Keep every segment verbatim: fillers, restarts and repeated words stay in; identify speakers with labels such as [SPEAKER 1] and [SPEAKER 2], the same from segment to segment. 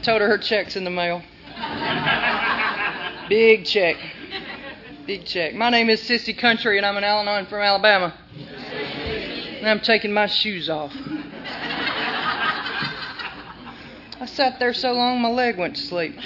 [SPEAKER 1] told her her check's in the mail. Big check. Big check. My name is Sissy Country, and I'm an Al-Anon from Alabama. And I'm taking my shoes off. I sat there so long, my leg went to sleep.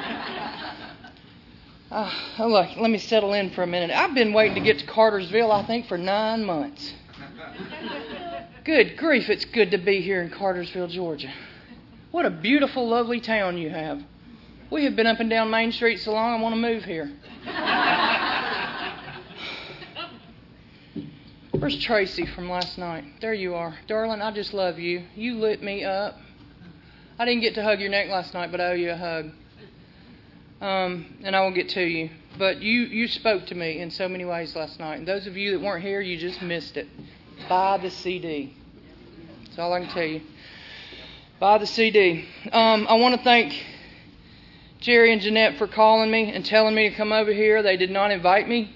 [SPEAKER 1] Uh, oh, look, let me settle in for a minute. I've been waiting to get to Cartersville, I think, for nine months. Good grief, it's good to be here in Cartersville, Georgia. What a beautiful, lovely town you have. We have been up and down Main Street so long, I want to move here. Where's Tracy from last night? There you are. Darling, I just love you. You lit me up. I didn't get to hug your neck last night, but I owe you a hug. Um, and I will get to you. But you, you spoke to me in so many ways last night. And those of you that weren't here, you just missed it. Buy the C D. That's all I can tell you. Buy the C D. Um, I want to thank Jerry and Jeanette for calling me and telling me to come over here. They did not invite me.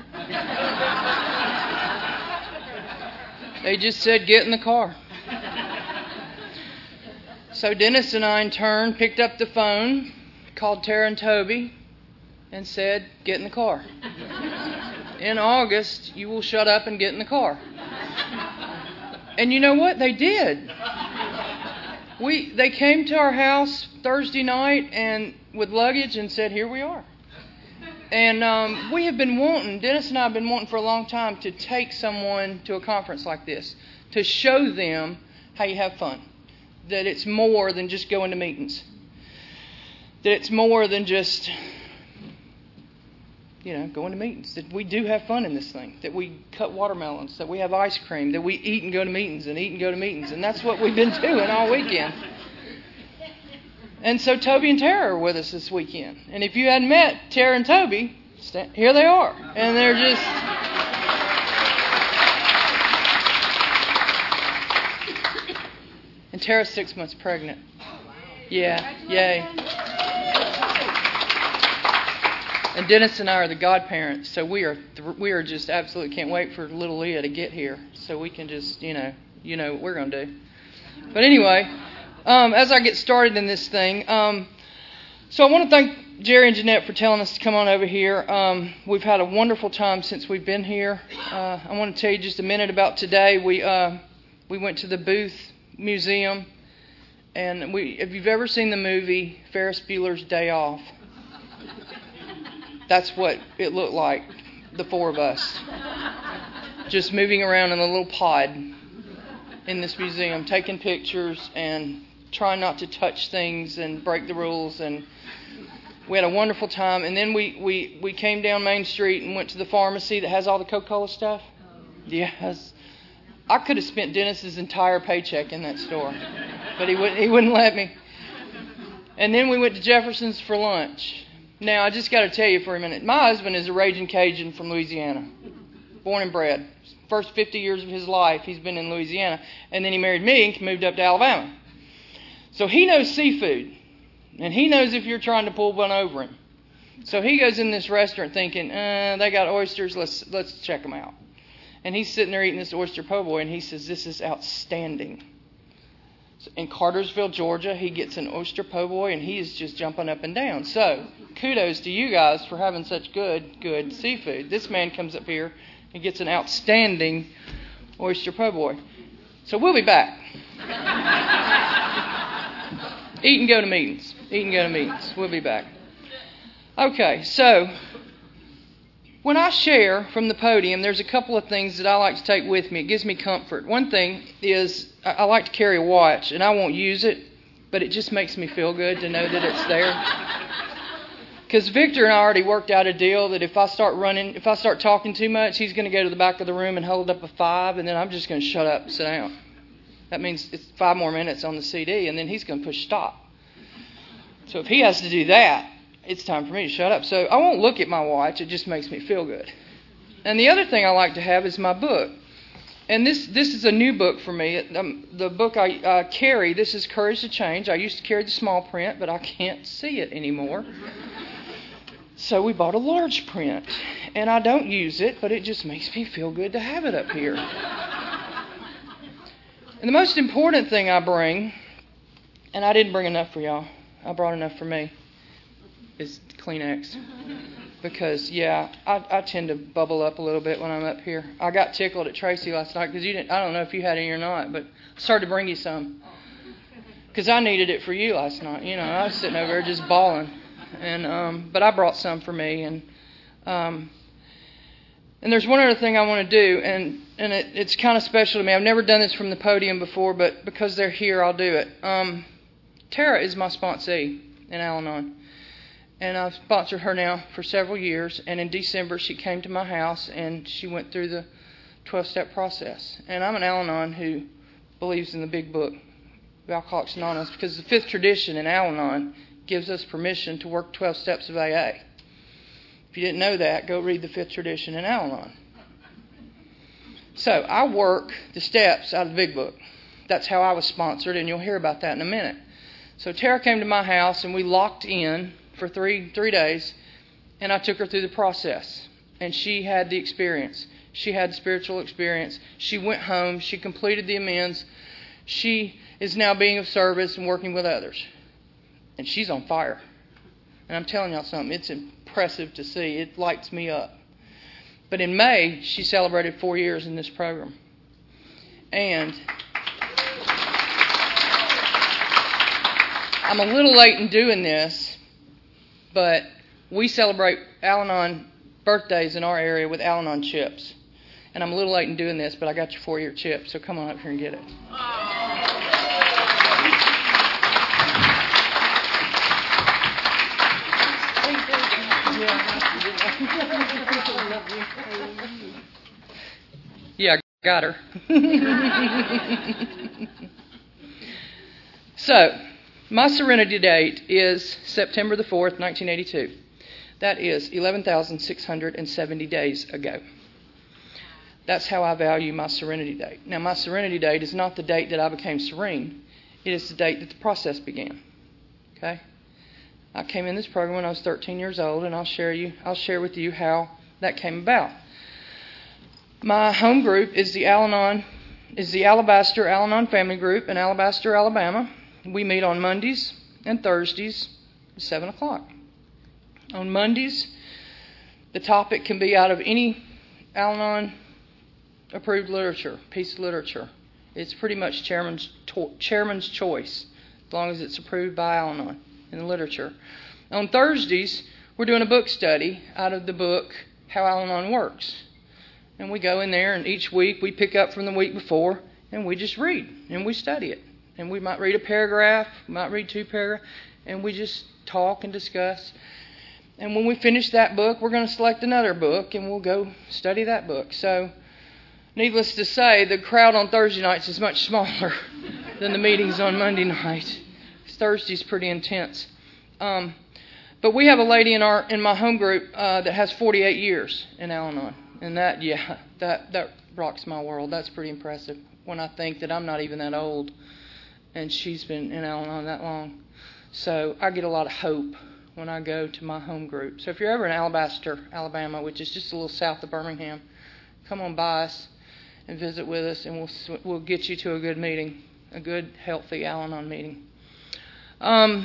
[SPEAKER 1] They just said, get in the car. So Dennis and I, in turn, picked up the phone, called Tara and Toby, and said, get in the car. In August, you will shut up and get in the car. And you know what? They did. We They came to our house Thursday night and with luggage and said, here we are. And um, we have been wanting, Dennis and I have been wanting for a long time to take someone to a conference like this, to show them how you have fun. That it's more than just going to meetings. That it's more than just, you know, going to meetings. That we do have fun in this thing. That we cut watermelons. That we have ice cream. That we eat and go to meetings and eat and go to meetings. And that's what we've been doing all weekend. And so Toby and Tara are with us this weekend. And if you hadn't met Tara and Toby, here they are. And they're just... And Tara's six months pregnant. Yeah, yay. And Dennis and I are the godparents, so we are th- we are just absolutely can't wait for little Leah to get here, so we can just, you know, you know what we're going to do. But anyway, um, as I get started in this thing, um, so I want to thank Jerry and Jeanette for telling us to come on over here. Um, we've had a wonderful time since we've been here. Uh, I want to tell you just a minute about today. We uh, we went to the Booth Museum, and we if you've ever seen the movie Ferris Bueller's Day Off, that's what it looked like, the four of us, just moving around in a little pod in this museum, taking pictures and trying not to touch things and break the rules. And we had a wonderful time. And then we, we, we came down Main Street and went to the pharmacy that has all the Coca-Cola stuff. Yes. I could have spent Dennis's entire paycheck in that store, but he wouldn't, he wouldn't let me. And then we went to Jefferson's for lunch. Now, I just got to tell you for a minute, my husband is a raging Cajun from Louisiana, born and bred. First fifty years of his life, he's been in Louisiana, and then he married me and moved up to Alabama. So he knows seafood, and he knows if you're trying to pull one over him. So he goes in this restaurant thinking, uh, they got oysters, let's let's check them out. And he's sitting there eating this oyster po' boy, and he says, this is outstanding. In Cartersville, Georgia, he gets an oyster po' boy, and he is just jumping up and down. So, kudos to you guys for having such good, good seafood. This man comes up here and gets an outstanding oyster po' boy. So we'll be back. Eat and go to meetings. Eat and go to meetings. We'll be back. Okay, so when I share from the podium, there's a couple of things that I like to take with me. It gives me comfort. One thing is I like to carry a watch, and I won't use it, but it just makes me feel good to know that it's there. Because Victor and I already worked out a deal that if I start running, if I start talking too much, he's going to go to the back of the room and hold up a five, and then I'm just going to shut up and sit down. That means it's five more minutes on the C D, and then he's going to push stop. So if he has to do that, it's time for me to shut up. So I won't look at my watch. It just makes me feel good. And the other thing I like to have is my book. And this this is a new book for me. Um, the book I uh, carry, this is Courage to Change. I used to carry the small print, but I can't see it anymore. So we bought a large print. And I don't use it, but it just makes me feel good to have it up here. And the most important thing I bring, and I didn't bring enough for y'all. I brought enough for me. It's Kleenex. Because, yeah, I, I tend to bubble up a little bit when I'm up here. I got tickled at Tracy last night because you didn't. I don't know if you had any or not, but I started to bring you some. Because I needed it for you last night. You know, I was sitting over there just bawling. And um, but I brought some for me. And um, and there's one other thing I want to do, and, and it, it's kind of special to me. I've never done this from the podium before, but because they're here, I'll do it. Um, Tara is my sponsee in Al-Anon. And I've sponsored her now for several years. And in December, she came to my house, and she went through the twelve-step process. And I'm an Al-Anon who believes in the big book of Alcoholics Anonymous, because the fifth tradition in Al-Anon gives us permission to work twelve steps of A A. If you didn't know that, go read the fifth tradition in Al-Anon. So I work the steps out of the big book. That's how I was sponsored, and you'll hear about that in a minute. So Tara came to my house, and we locked in for three three days, and I took her through the process. And she had the experience. She had the spiritual experience. She went home. She completed the amends. She is now being of service and working with others. And she's on fire. And I'm telling y'all something, it's impressive to see. It lights me up. But in May, she celebrated four years in this program. And I'm a little late in doing this, but we celebrate Al-Anon birthdays in our area with Al-Anon chips. And I'm a little late in doing this, but I got your four-year chip, so come on up here and get it. Yeah, got her. So, my serenity date is September the fourth, nineteen eighty-two. That is eleven thousand six hundred seventy days ago. That's how I value my serenity date. Now, my serenity date is not the date that I became serene. It is the date that the process began. Okay? I came in this program when I was thirteen years old, and I'll share you. I'll share with you how that came about. My home group is the Al-Anon, is the Alabaster Al-Anon Family Group in Alabaster, Alabama. We meet on Mondays and Thursdays at seven o'clock. On Mondays, the topic can be out of any Al-Anon approved literature, piece of literature. It's pretty much chairman's to- chairman's choice, as long as it's approved by Al-Anon in the literature. On Thursdays, we're doing a book study out of the book How Al-Anon Works. And we go in there, and each week we pick up from the week before, and we just read, and we study it. And we might read a paragraph, we might read two paragraphs, and we just talk and discuss. And when we finish that book, we're going to select another book, and we'll go study that book. So, needless to say, the crowd on Thursday nights is much smaller than the meetings on Monday night. Thursday's pretty intense. Um, but we have a lady in our in my home group uh, that has forty-eight years in Al-Anon. And that, yeah, that, that rocks my world. That's pretty impressive when I think that I'm not even that old and she's been in Al-Anon that long. So I get a lot of hope when I go to my home group. So if you're ever in Alabaster, Alabama, which is just a little south of Birmingham, come on by us and visit with us, and we'll we'll get you to a good meeting, a good, healthy Al-Anon meeting. Um,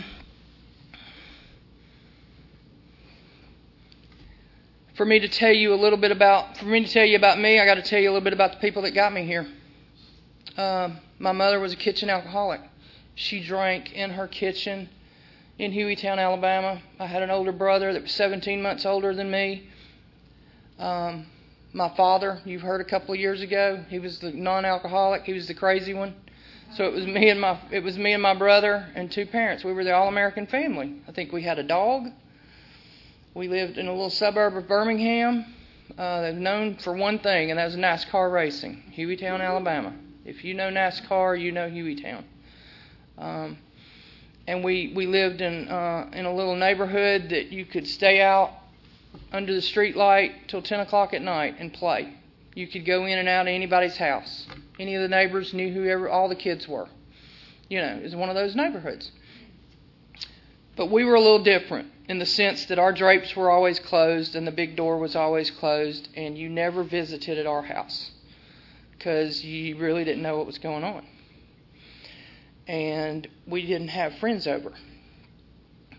[SPEAKER 1] for me to tell you a little bit about, for me to tell you about me, I got to tell you a little bit about the people that got me here. Uh, my mother was a kitchen alcoholic. She drank in her kitchen in Hueytown, Alabama. I had an older brother that was seventeen months older than me. Um, my father, you've heard a couple of years ago, he was the non-alcoholic. He was the crazy one. So it was me and my it was me and my brother and two parents. We were the all-American family. I think we had a dog. We lived in a little suburb of Birmingham, uh, known for one thing, and that was NASCAR racing, Hueytown, Alabama. If you know NASCAR, you know Hueytown. Um, and we we lived in uh, in a little neighborhood that you could stay out under the street light till ten o'clock at night and play. You could go in and out of anybody's house. Any of the neighbors knew who ever, all the kids were. You know, it was one of those neighborhoods. But we were a little different in the sense that our drapes were always closed and the big door was always closed, and you never visited at our house because you really didn't know what was going on. And we didn't have friends over.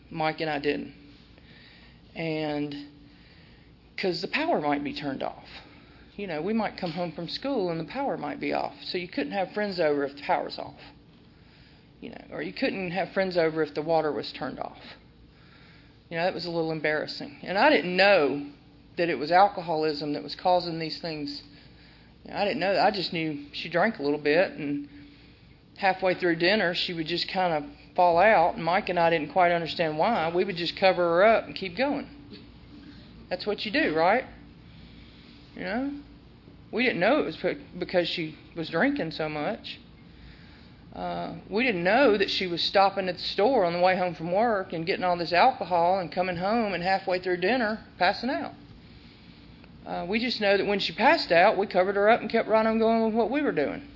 [SPEAKER 1] Mike and I didn't. And because the power might be turned off. You know, we might come home from school and the power might be off. So you couldn't have friends over if the power's off. You know, or you couldn't have friends over if the water was turned off. You know, that was a little embarrassing. And I didn't know that it was alcoholism that was causing these things. You know, I didn't know that. I just knew she drank a little bit, and halfway through dinner she would just kind of fall out, and Mike and I didn't quite understand why. We would just cover her up and keep going. That's what you do, right? You know? We didn't know it was because she was drinking so much. Uh, we didn't know that she was stopping at the store on the way home from work and getting all this alcohol and coming home and halfway through dinner passing out. Uh, we just know that when she passed out, we covered her up and kept right on going with what we were doing.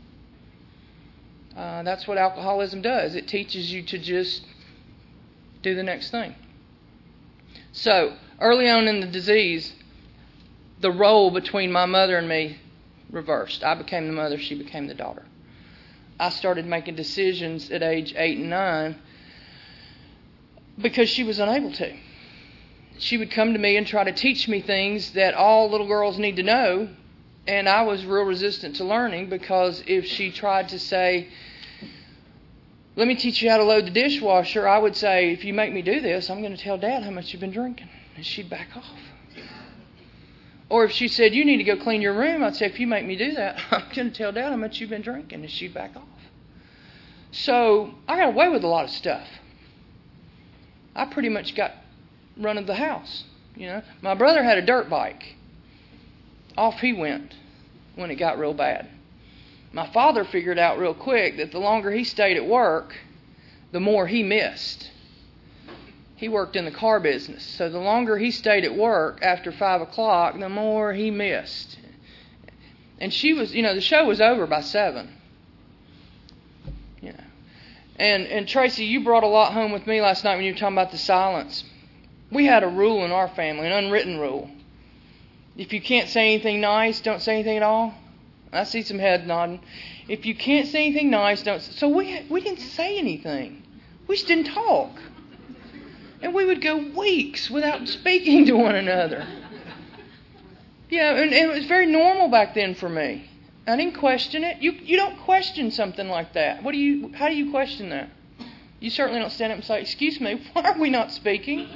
[SPEAKER 1] Uh, that's what alcoholism does. It teaches you to just do the next thing. So, early on in the disease, the role between my mother and me reversed. I became the mother, she became the daughter. I started making decisions at age eight and nine because she was unable to. She would come to me and try to teach me things that all little girls need to know, and I was real resistant to learning because if she tried to say, let me teach you how to load the dishwasher, I would say, if you make me do this, I'm going to tell Dad how much you've been drinking. And she'd back off. Or if she said, you need to go clean your room, I'd say, if you make me do that, I'm going to tell Dad how much you've been drinking. And she'd back off. So I got away with a lot of stuff. I pretty much got run of the house. You know, my brother had a dirt bike. Off he went when it got real bad. My father figured out real quick that the longer he stayed at work, the more he missed. He worked in the car business, so the longer he stayed at work after five o'clock, the more he missed. And she was, you know, the show was over by seven. You know, and and Tracy, you brought a lot home with me last night when you were talking about the silence. We had a rule in our family, an unwritten rule. If you can't say anything nice, don't say anything at all. I see some head nodding. If you can't say anything nice, don't. So we we didn't say anything. We just didn't talk. And we would go weeks without speaking to one another. Yeah, and, and it was very normal back then for me. I didn't question it. You you don't question something like that. What do you? How do you question that? You certainly don't stand up and say, "Excuse me, why are we not speaking?"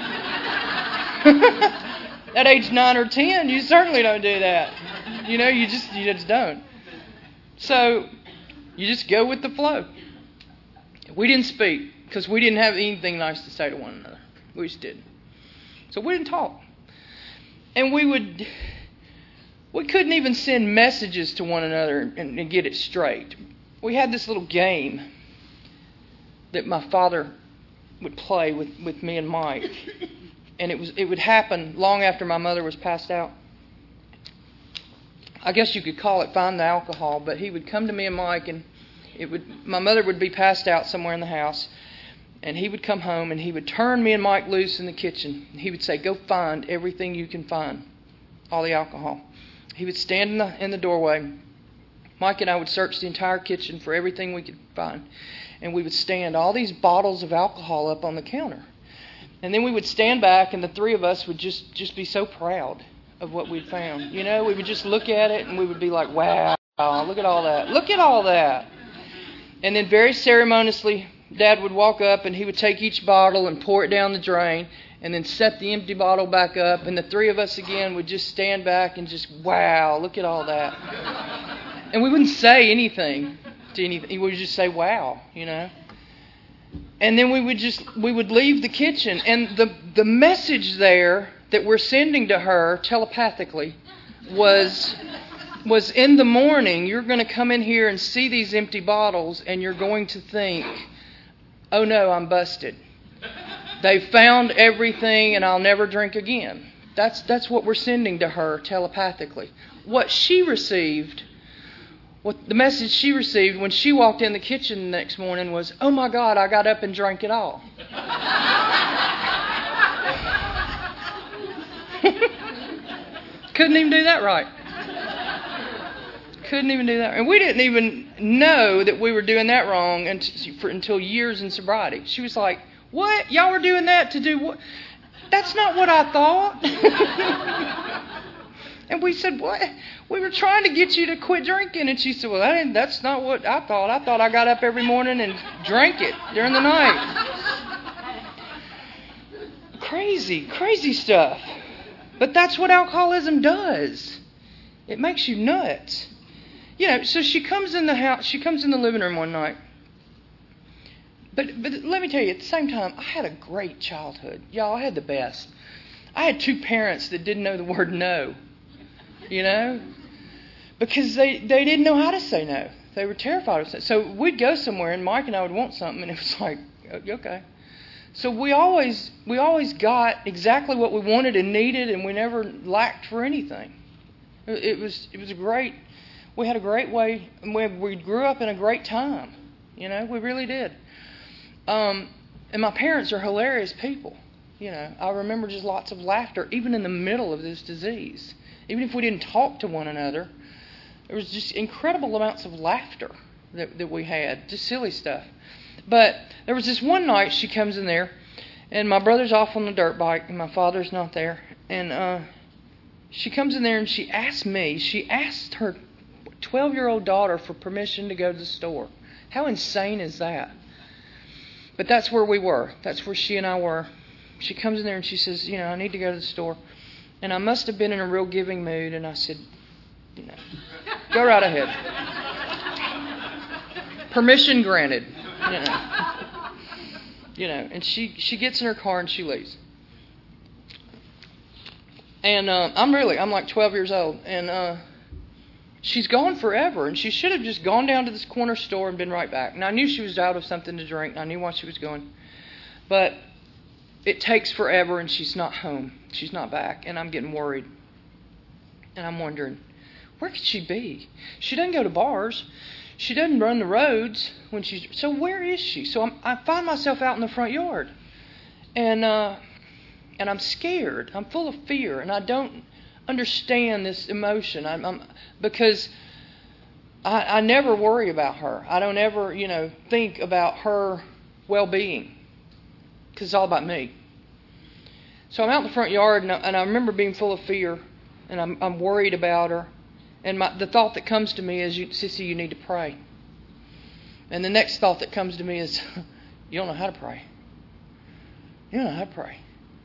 [SPEAKER 1] At age nine or ten, you certainly don't do that. You know, you just you just don't. So you just go with the flow. We didn't speak because we didn't have anything nice to say to one another. We just didn't. So we didn't talk. And we would we couldn't even send messages to one another and, and get it straight. We had this little game that my father would play with, with me and Mike. And it was it would happen long after my mother was passed out. I guess you could call it find the alcohol, but he would come to me and Mike, and it would my mother would be passed out somewhere in the house, and he would come home and he would turn me and Mike loose in the kitchen. He would say, "Go find everything you can find, all the alcohol." He would stand in the in the doorway. Mike and I would search the entire kitchen for everything we could find, and we would stand all these bottles of alcohol up on the counter. And then we would stand back, and the three of us would just, just be so proud of what we'd found. You know, we would just look at it, and we would be like, wow, look at all that. Look at all that. And then very ceremoniously, Dad would walk up, and he would take each bottle and pour it down the drain, and then set the empty bottle back up. And the three of us, again, would just stand back and just, wow, look at all that. And we wouldn't say anything to anything. We would just say, wow, you know. And then we would just we would leave the kitchen, and the the message there that we're sending to her telepathically was was in the morning you're going to come in here and see these empty bottles, and you're going to think, oh no, I'm busted. They found everything, and I'll never drink again. That's that's what we're sending to her telepathically. What she received. What the message she received when she walked in the kitchen the next morning was, oh my God, I got up and drank it all. Couldn't even do that right. Couldn't even do that. And we didn't even know that we were doing that wrong until, until years in sobriety. She was like, What? Y'all were doing that to do what? That's not what I thought. And we said, what? We were trying to get you to quit drinking. And she said, well, that ain't, that's not what I thought. I thought I got up every morning and drank it during the night. Crazy, crazy stuff. But that's what alcoholism does. It makes you nuts. You know, so she comes in the house, she comes in the living room one night. But but let me tell you, at the same time, I had a great childhood. Y'all, I had the best. I had two parents that didn't know the word no. You know? Because they, they didn't know how to say no. They were terrified of saying. So we'd go somewhere and Mike and I would want something and it was like, okay. So we always we always got exactly what we wanted and needed, and we never lacked for anything. It, it was it was a great we had a great way, we, we grew up in a great time. You know, we really did. Um, and my parents are hilarious people. You know, I remember just lots of laughter, even in the middle of this disease. Even if we didn't talk to one another, there was just incredible amounts of laughter that, that we had, just silly stuff. But there was this one night she comes in there, and my brother's off on the dirt bike, and my father's not there. And uh, she comes in there and she asked me, she asked her twelve-year-old daughter for permission to go to the store. How insane is that? But that's where we were. That's where she and I were. She comes in there and she says, you know, I need to go to the store. And I must have been in a real giving mood. And I said, you know, go right ahead. Permission granted. You know. You know, and she, she gets in her car and she leaves. And uh, I'm really, I'm like twelve years old. And uh, she's gone forever. And she should have just gone down to this corner store and been right back. And I knew she was out of something to drink. And I knew why she was going. But it takes forever and she's not home. She's not back. And I'm getting worried. And I'm wondering, where could she be? She doesn't go to bars. She doesn't run the roads when she's... So where is she? So I'm, I find myself out in the front yard. And uh, and I'm scared. I'm full of fear. And I don't understand this emotion. I'm, I'm because I, I never worry about her. I don't ever, you know, think about her well-being. Because it's all about me. So I'm out in the front yard, and I, and I remember being full of fear. And I'm, I'm worried about her. And my, the thought that comes to me is, you, Sissy, you need to pray. And the next thought that comes to me is, you don't know how to pray. You don't know how to pray.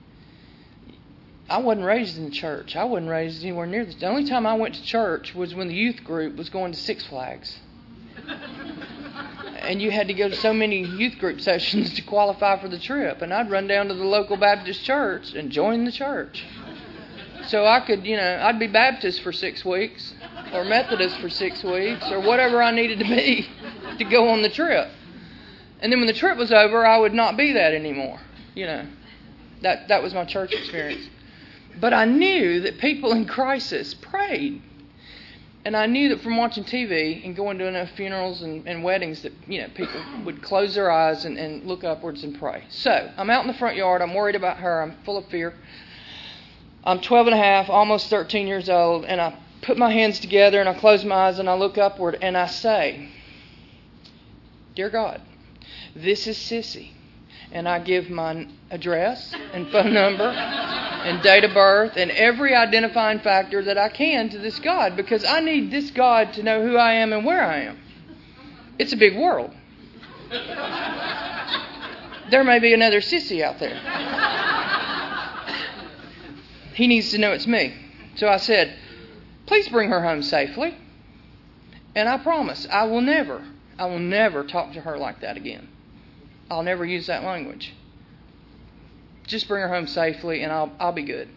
[SPEAKER 1] I wasn't raised in the church. I wasn't raised anywhere near this. The only time I went to church was when the youth group was going to Six Flags. And you had to go to so many youth group sessions to qualify for the trip. And I'd run down to the local Baptist church and join the church. So I could, you know, I'd be Baptist for six weeks or Methodist for six weeks or whatever I needed to be to go on the trip. And then when the trip was over, I would not be that anymore. You know, that that was my church experience. But I knew that people in crisis prayed. And I knew that from watching T V and going to enough funerals and, and weddings that, you know, people would close their eyes and, and look upwards and pray. So I'm out in the front yard. I'm worried about her. I'm full of fear. I'm twelve and a half, almost thirteen years old, and I put my hands together and I close my eyes and I look upward and I say, Dear God, this is Sissy, and I give my address and phone number and date of birth and every identifying factor that I can to this God, because I need this God to know who I am and where I am. It's a big world. There may be another Sissy out there. He needs to know it's me. So I said, please bring her home safely. And I promise, I will never, I will never talk to her like that again. I'll never use that language. Just bring her home safely and I'll I'll be good.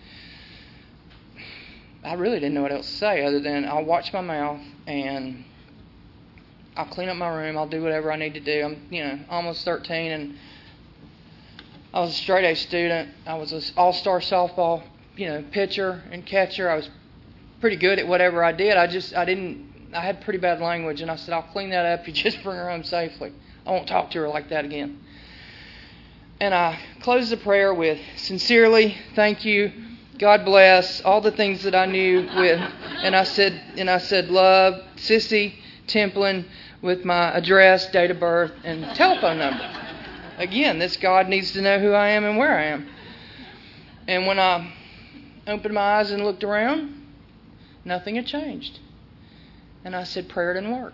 [SPEAKER 1] I really didn't know what else to say other than I'll watch my mouth and I'll clean up my room. I'll do whatever I need to do. I'm, you know, almost thirteen, and I was a straight A student. I was an all-star softball, you know, pitcher and catcher. I was pretty good at whatever I did. I just, I didn't, I had pretty bad language. And I said, I'll clean that up if you just bring her home safely. I won't talk to her like that again. And I closed the prayer with, sincerely, thank you, God bless, all the things that I knew with. And I said, and I said, love, Sissy Templin, with my address, date of birth, and telephone number. Again, this God needs to know who I am and where I am. And when I opened my eyes and looked around, nothing had changed. And I said, prayer didn't work.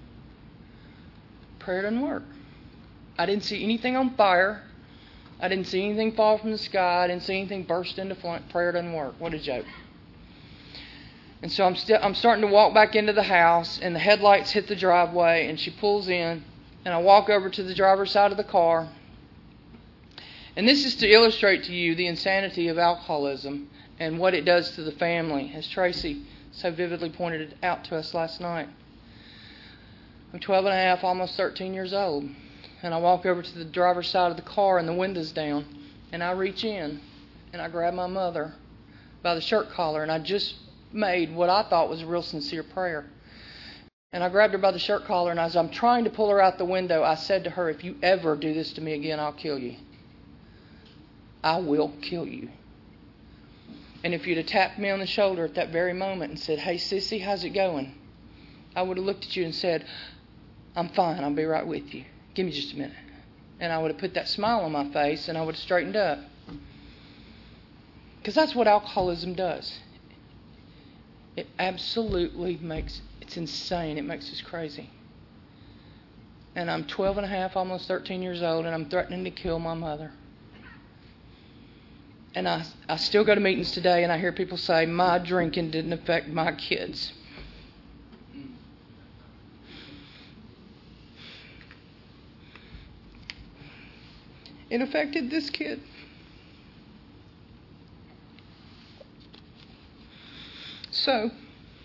[SPEAKER 1] Prayer didn't work. I didn't see anything on fire. I didn't see anything fall from the sky. I didn't see anything burst into flame. Prayer didn't work. What a joke. And so I'm still I'm starting to walk back into the house, and the headlights hit the driveway, and she pulls in, and I walk over to the driver's side of the car. And this is to illustrate to you the insanity of alcoholism and what it does to the family, as Tracy so vividly pointed out to us last night. I'm twelve and a half, almost thirteen years old. And I walk over to the driver's side of the car, and the window's down. And I reach in, and I grab my mother by the shirt collar, and I just made what I thought was a real sincere prayer. And I grabbed her by the shirt collar, and as I'm trying to pull her out the window, I said to her, if you ever do this to me again, I'll kill you. I will kill you. And if you'd have tapped me on the shoulder at that very moment and said, hey, sissy, how's it going? I would have looked at you and said, I'm fine, I'll be right with you. Give me just a minute. And I would have put that smile on my face, and I would have straightened up. Because that's what alcoholism does. It absolutely makes, it's insane. It makes us crazy. And I'm twelve and a half, almost thirteen years old, and I'm threatening to kill my mother. And I, I still go to meetings today, and I hear people say, my drinking didn't affect my kids. It affected this kid. So,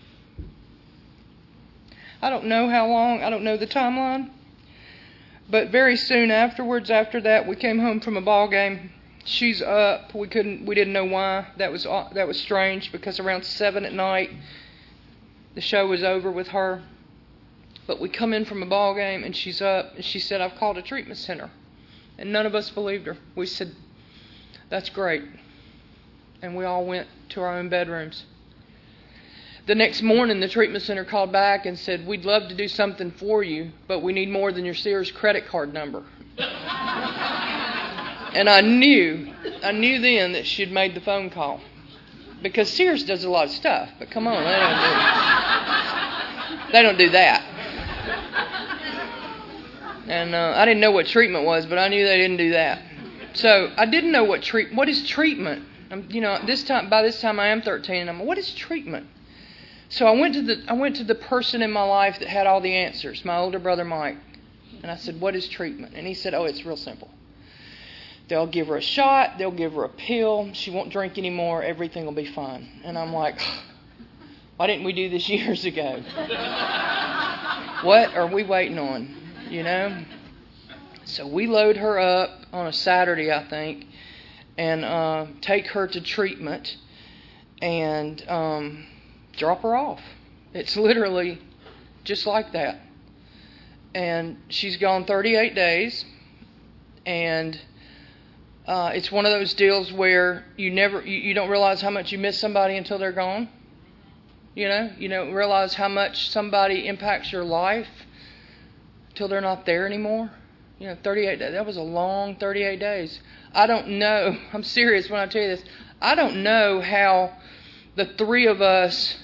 [SPEAKER 1] I don't know how long, I don't know the timeline, but very soon afterwards, after that, we came home from a ball game. She's up. We couldn't, we didn't know why. That was that was strange, because around seven at night, the show was over with her. But we come in from a ball game, and she's up, and she said, I've called a treatment center. And none of us believed her. We said, that's great. And we all went to our own bedrooms. The next morning, the treatment center called back and said, we'd love to do something for you, but we need more than your Sears credit card number. And I knew, I knew then that she'd made the phone call. Because Sears does a lot of stuff, but come on, they don't do, they don't do that. And uh, I didn't know what treatment was, but I knew they didn't do that. So I didn't know what treat. What is treatment? I'm, you know, this time by this time I am thirteen, and I'm what is treatment? So I went to the I went to the person in my life that had all the answers, my older brother Mike, and I said, what is treatment? And he said, oh, it's real simple. They'll give her a shot, they'll give her a pill, she won't drink anymore, everything will be fine. And I'm like, why didn't we do this years ago? What are we waiting on? You know? So we load her up on a Saturday, I think, and uh, take her to treatment and um, drop her off. It's literally just like that. And she's gone thirty-eight days, and uh, it's one of those deals where you never, you, you don't realize how much you miss somebody until they're gone. You know, you don't realize how much somebody impacts your life till they're not there anymore. You know, thirty-eight days. That was a long thirty-eight days. I don't know. I'm serious when I tell you this. I don't know how the three of us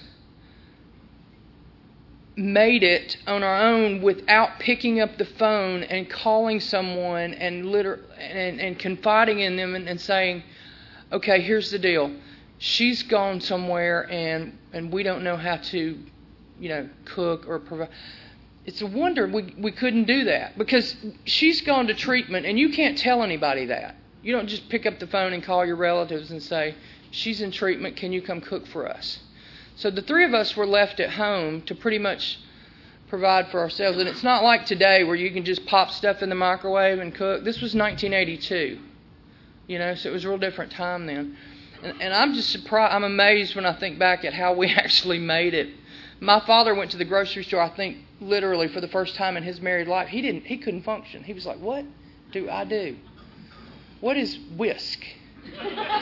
[SPEAKER 1] made it on our own without picking up the phone and calling someone and liter- and, and confiding in them and, and saying, okay, here's the deal. She's gone somewhere and, and we don't know how to, you know, cook or provide. It's a wonder we we couldn't do that, because she's gone to treatment and you can't tell anybody that. You don't just pick up the phone and call your relatives and say, she's in treatment, can you come cook for us? So the three of us were left at home to pretty much provide for ourselves. And it's not like today where you can just pop stuff in the microwave and cook. This was nineteen eighty-two, you know, so it was a real different time then. And, and I'm just surprised, I'm amazed when I think back at how we actually made it. My father went to the grocery store, I think, literally for the first time in his married life. He didn't, he couldn't function. He was like, what do I do? What is whisk?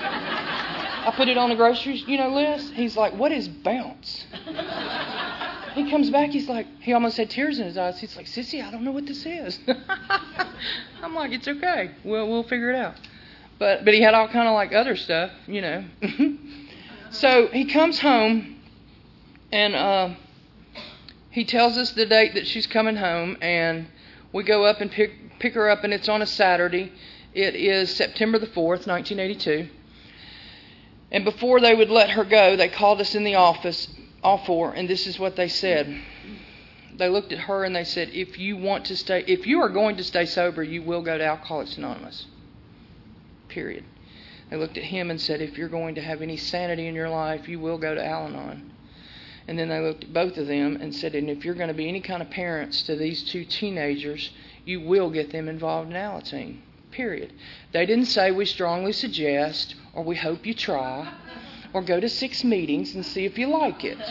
[SPEAKER 1] I put it on the grocery, you know, list. He's like, what is bounce? he comes back, he's like, he almost had tears in his eyes. He's like, Sissy, I don't know what this is. I'm like, it's okay. We'll, we'll figure it out. But, but he had all kind of like other stuff, you know. So he comes home, and uh, he tells us the date that she's coming home, and we go up and pick, pick her up, and it's on a Saturday. It is September the fourth, nineteen eighty-two. And before they would let her go, they called us in the office, all four, and this is what they said. They looked at her and they said, if you want to stay, if you are going to stay sober, you will go to Alcoholics Anonymous. Period. They looked at him and said, if you're going to have any sanity in your life, you will go to Al-Anon. And then they looked at both of them and said, and if you're going to be any kind of parents to these two teenagers, you will get them involved in Alateen. Period. They didn't say we strongly suggest or we hope you try or go to six meetings and see if you like it.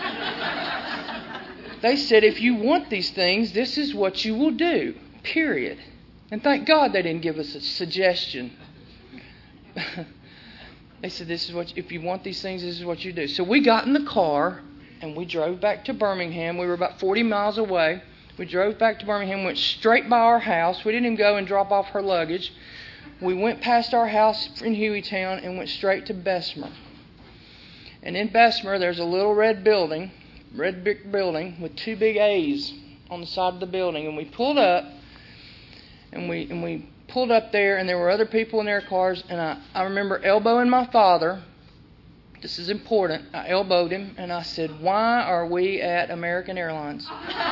[SPEAKER 1] They said if you want these things, this is what you will do. Period. And thank God they didn't give us a suggestion. They said this is what if you want these things, this is what you do. So we got in the car and we drove back to Birmingham. We were about forty miles away. We drove back to Birmingham, went straight by our house. We didn't even go and drop off her luggage. We went past our house in Hueytown and went straight to Bessemer. And in Bessemer, there's a little red building, red brick building with two big A's on the side of the building. And we pulled up, and we and we pulled up there, and there were other people in their cars. And I, I remember elbowing my father. This is important. I elbowed him, and I said, why are we at American Airlines?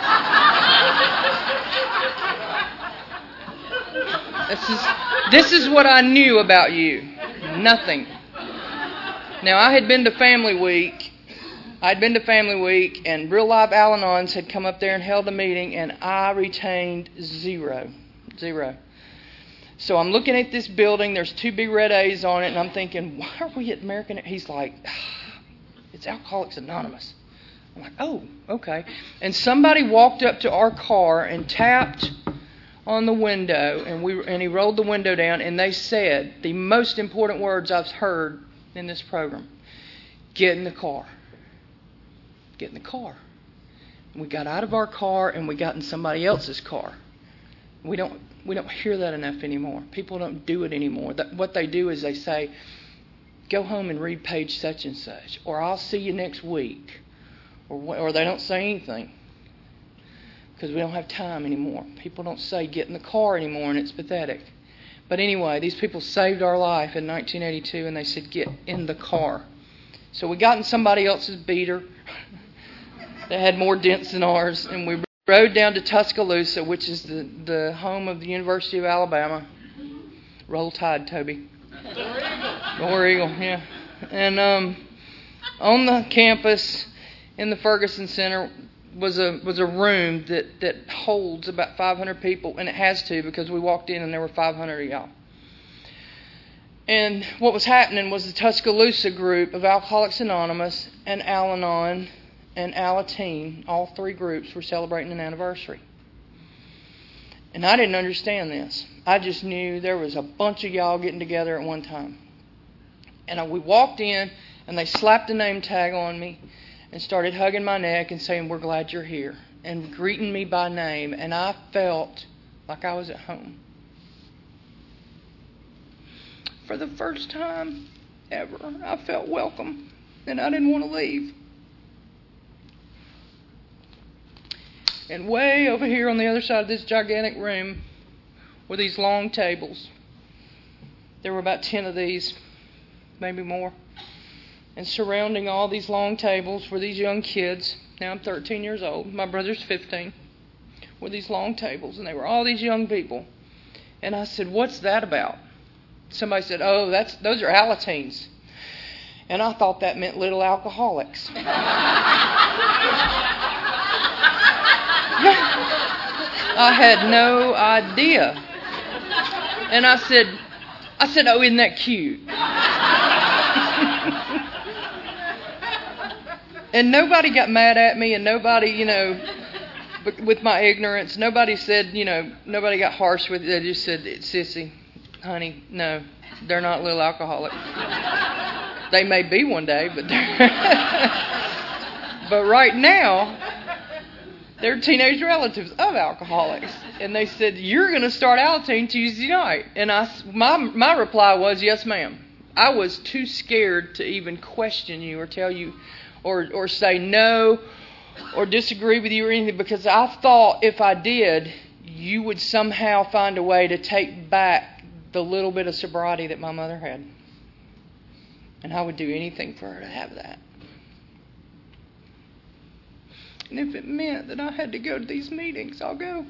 [SPEAKER 1] This is, this is what I knew about you. Nothing. Now, I had been to Family Week. I'd been to Family Week, and Real Life Al-Anons had come up there and held a meeting, and I retained zero. Zero. So I'm looking at this building. There's two big red A's on it, and I'm thinking, why are we at American? He's like, it's Alcoholics Anonymous. I'm like, oh, okay. And somebody walked up to our car and tapped on the window, and we and he rolled the window down, and they said the most important words I've heard in this program: get in the car. Get in the car. And we got out of our car, and we got in somebody else's car. We don't we don't hear that enough anymore. People don't do it anymore. That, what they do is they say, go home and read page such and such, or I'll see you next week, or or they don't say anything because we don't have time anymore. People don't say get in the car anymore, and it's pathetic. But anyway, these people saved our life in nineteen eighty-two, and they said get in the car. So we got in somebody else's beater that had more dents than ours, and we rode down to Tuscaloosa, which is the, the home of the University of Alabama. Roll Tide, Toby. War Eagle, yeah. And um, on the campus in the Ferguson Center was a was a room that, that holds about five hundred people, and it has to because we walked in and there were five hundred of y'all. And what was happening was the Tuscaloosa group of Alcoholics Anonymous and Al-Anon and Alateen, all three groups were celebrating an anniversary. And I didn't understand this. I just knew there was a bunch of y'all getting together at one time. And I, we walked in, and they slapped a name tag on me and started hugging my neck and saying, we're glad you're here, and greeting me by name. And I felt like I was at home. For the first time ever, I felt welcome, and I didn't want to leave. And way over here on the other side of this gigantic room were these long tables. There were about ten of these, maybe more. And surrounding all these long tables were these young kids. Now I'm thirteen years old. My brother's fifteen. Were these long tables, and they were all these young people. And I said, what's that about? Somebody said, oh, that's those are Alateens. And I thought that meant little alcoholics. I had no idea. And I said, I said, oh, isn't that cute? And nobody got mad at me, and nobody, you know, with my ignorance, nobody said, you know, nobody got harsh with it. They just said, sissy, honey, no, they're not little alcoholics. They may be one day, but they're but right now, They're teenage relatives of alcoholics. And they said, you're going to start Alateen Tuesday night. And I, my, my reply was, yes, ma'am. I was too scared to even question you or tell you or, or say no or disagree with you or anything, because I thought if I did, you would somehow find a way to take back the little bit of sobriety that my mother had. And I would do anything for her to have that. And if it meant that I had to go to these meetings, I'll go.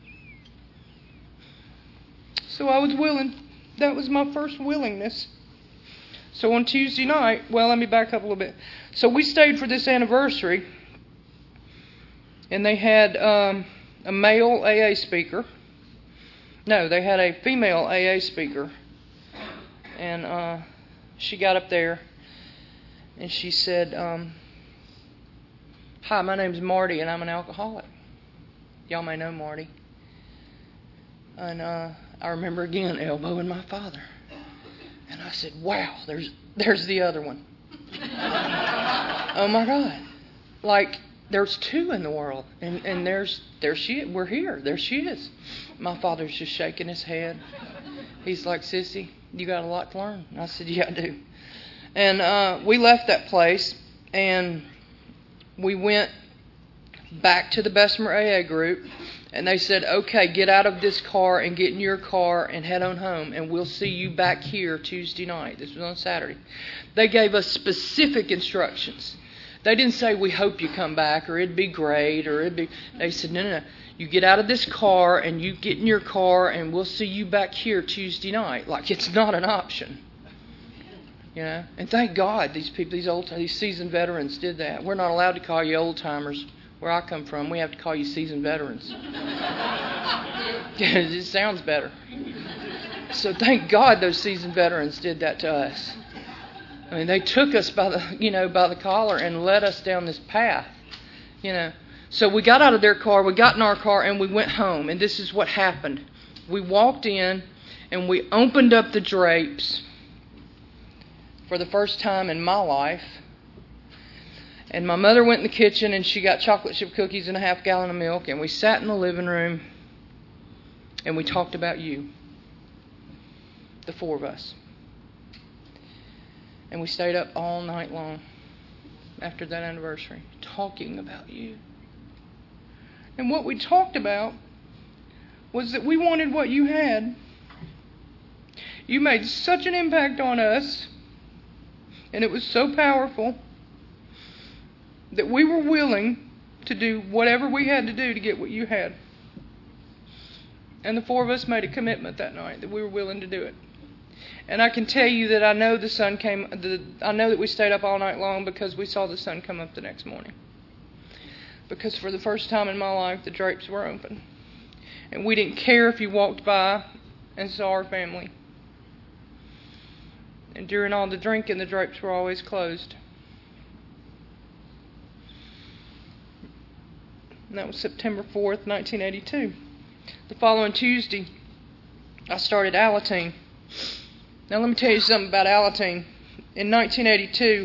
[SPEAKER 1] So I was willing. That was my first willingness. So on Tuesday night, well, let me back up a little bit. So we stayed for this anniversary, and they had um, a male A A speaker. No, they had a female A A speaker. And uh, she got up there, and she said, um, hi, my name's Marty, and I'm an alcoholic. Y'all may know Marty. And uh, I remember again elbowing my father. And I said, wow, there's there's the other one. Oh, my God. Like, there's two in the world. And, and there's there she we're here. There she is. My father's just shaking his head. He's like, Sissy, you got a lot to learn. And I said, yeah, I do. And uh, we left that place, and we went back to the Bessemer A A group, and they said, okay, get out of this car and get in your car and head on home, and we'll see you back here Tuesday night. This was on Saturday. They gave us specific instructions. They didn't say, we hope you come back, or it'd be great, or it'd be... They said, no, no, no. You get out of this car, and you get in your car, and we'll see you back here Tuesday night. Like, it's not an option. You know? And thank God these people, these old, these seasoned veterans did that. We're not allowed to call you old-timers. Where I come from, we have to call you seasoned veterans. It just sounds better. So thank God those seasoned veterans did that to us. I mean, they took us by the, you know, by the collar and led us down this path, you know. So we got out of their car, we got in our car, and we went home. And this is what happened. We walked in, and we opened up the drapes for the first time in my life. And my mother went in the kitchen, and she got chocolate chip cookies and a half gallon of milk, and we sat in the living room, and we talked about you, the four of us. And we stayed up all night long after that anniversary, talking about you. And what we talked about was that we wanted what you had. You made such an impact on us, and it was so powerful, that we were willing to do whatever we had to do to get what you had. And the four of us made a commitment that night that we were willing to do it. And I can tell you that I know the sun came, the, I know that we stayed up all night long because we saw the sun come up the next morning. Because for the first time in my life, the drapes were open. And we didn't care if you walked by and saw our family. And during all the drinking, the drapes were always closed. And that was September fourth, nineteen eighty-two. The following Tuesday, I started Alateen. Now let me tell you something about Alateen. In nineteen eighty-two,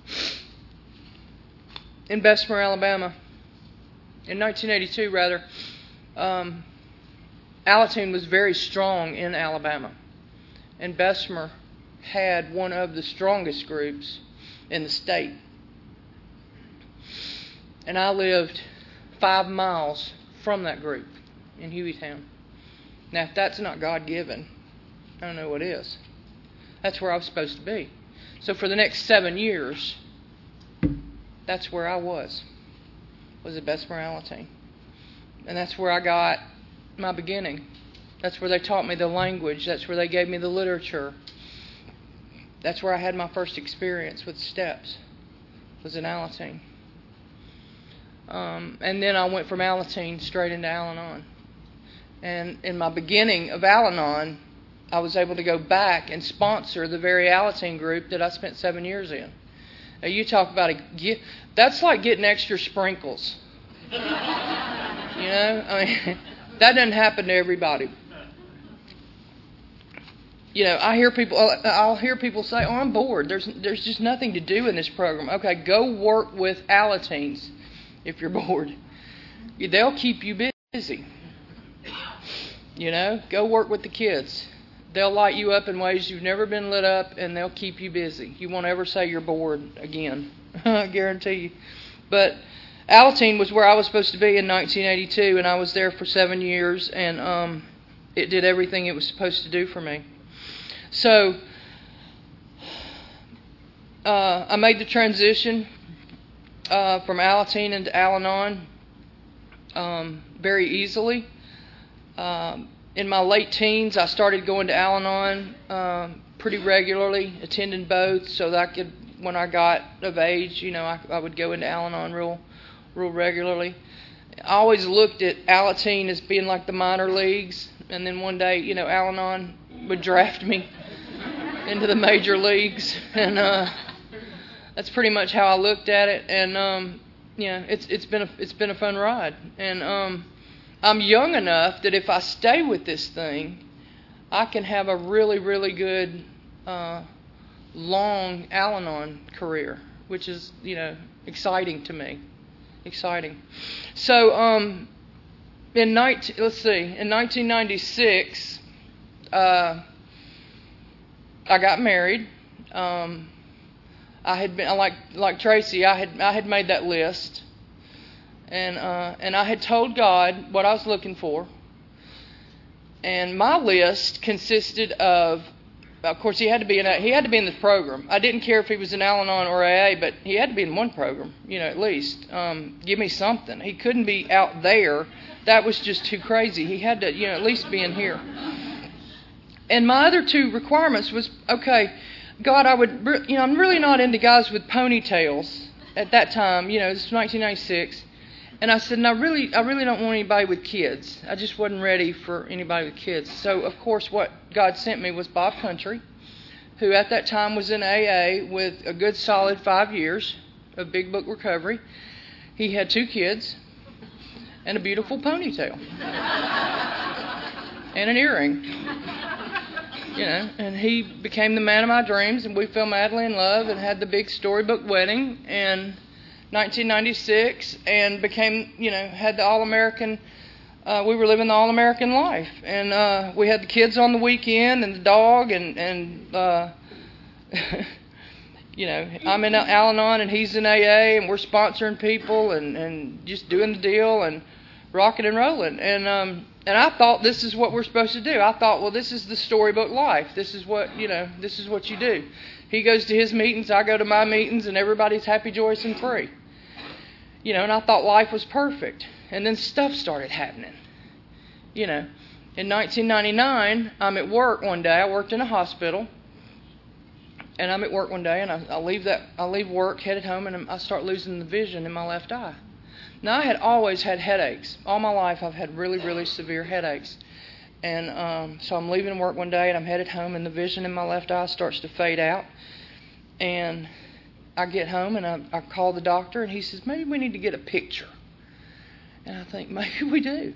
[SPEAKER 1] in Bessemer, Alabama, in nineteen eighty-two rather, um, Alateen was very strong in Alabama. And Bessemer had one of the strongest groups in the state. And I lived five miles from that group in Hueytown. Now, if that's not God-given, I don't know what is. That's where I was supposed to be. So for the next seven years, that's where I was, was at Bessemer Alateen. And that's where I got my beginning. That's where they taught me the language. That's where they gave me the literature. That's where I had my first experience with steps, was in Alateen. Um, and then I went from Alateen straight into Al-Anon. And in my beginning of Al-Anon, I was able to go back and sponsor the very Alateen group that I spent seven years in. Now, you talk about a gift. That's like getting extra sprinkles. You know? I mean, that doesn't happen to everybody. You know, I hear people, I'll hear people say, oh, I'm bored. There's, there's just nothing to do in this program. Okay, go work with Alateens if you're bored. they'll keep you busy. You know, go work with the kids. They'll light you up in ways you've never been lit up, and they'll keep you busy. You won't ever say you're bored again. I guarantee you. But Alateen was where I was supposed to be in nineteen eighty-two, and I was there for seven years, and um, it did everything it was supposed to do for me. So uh, I made the transition uh, from Alateen into Al-Anon um, very easily. Um, in my late teens, I started going to Al-Anon um, pretty regularly, attending both, so that I could, when I got of age, you know, I, I would go into Al-Anon real, real regularly. I always looked at Alateen as being like the minor leagues, and then one day, you know, Al-Anon would draft me into the major leagues, and uh, that's pretty much how I looked at it. And um, yeah, it's it's been a it's been a fun ride, and um. I'm young enough that if I stay with this thing, I can have a really, really good, uh, long Al-Anon career, which is, you know, exciting to me. Exciting. So, um, in nineteen, let's see, in nineteen ninety-six, uh, I got married. Um, I had been, like like Tracy, I had I had made that list. And uh, and I had told God what I was looking for. And my list consisted of, of course, he had to be in a, he had to be in this program. I didn't care if he was in Al-Anon or A A, but he had to be in one program, you know, at least. Um, give me something. He couldn't be out there. That was just too crazy. He had to, you know, at least be in here. And my other two requirements was, okay, God, I would, you know, I'm really not into guys with ponytails at that time. You know, this was nineteen ninety-six. And I said, and I really, I really don't want anybody with kids. I just wasn't ready for anybody with kids. So, of course, what God sent me was Bob Country, who at that time was in A A with a good solid five years of Big Book recovery. He had two kids and a beautiful ponytail and an earring. You know, and he became the man of my dreams, and we fell madly in love and had the big storybook wedding in nineteen ninety-six, and became, you know, had the all-American, uh, we were living the all-American life. And uh, we had the kids on the weekend and the dog, and, and uh, you know, I'm in Al-Anon and he's in A A, and we're sponsoring people and, and just doing the deal and rocking and rolling. And um, and I thought this is what we're supposed to do. I thought, well, this is the storybook life. This is what, you know, this is what you do. He goes to his meetings, I go to my meetings, and everybody's happy, joyous, and free. You know, and I thought life was perfect. And then stuff started happening. You know, in nineteen ninety-nine, I'm at work one day. I worked in a hospital. And I'm at work one day, and I, I leave that. I leave work, headed home, and I start losing the vision in my left eye. Now, I had always had headaches. All my life, I've had really, really severe headaches. And um, so I'm leaving work one day, and I'm headed home, and the vision in my left eye starts to fade out. And I get home, and I, I call the doctor, and he says, maybe we need to get a picture. And I think, maybe we do.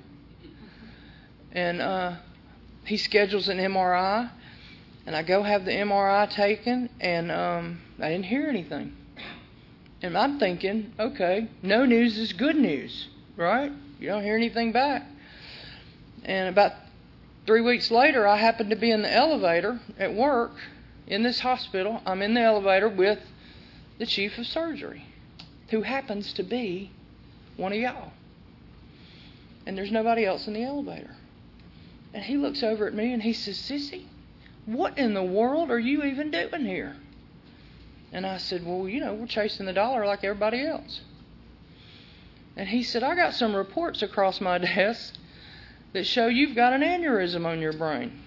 [SPEAKER 1] And uh, he schedules an M R I, and I go have the M R I taken, and um, I didn't hear anything. And I'm thinking, okay, no news is good news, right? You don't hear anything back. And about three weeks later, I happened to be in the elevator at work in this hospital. I'm in the elevator with the chief of surgery, who happens to be one of y'all. And there's nobody else in the elevator. And he looks over at me and he says, Sissy, what in the world are you even doing here? And I said, well, you know, we're chasing the dollar like everybody else. And he said, I got some reports across my desk that show you've got an aneurysm on your brain.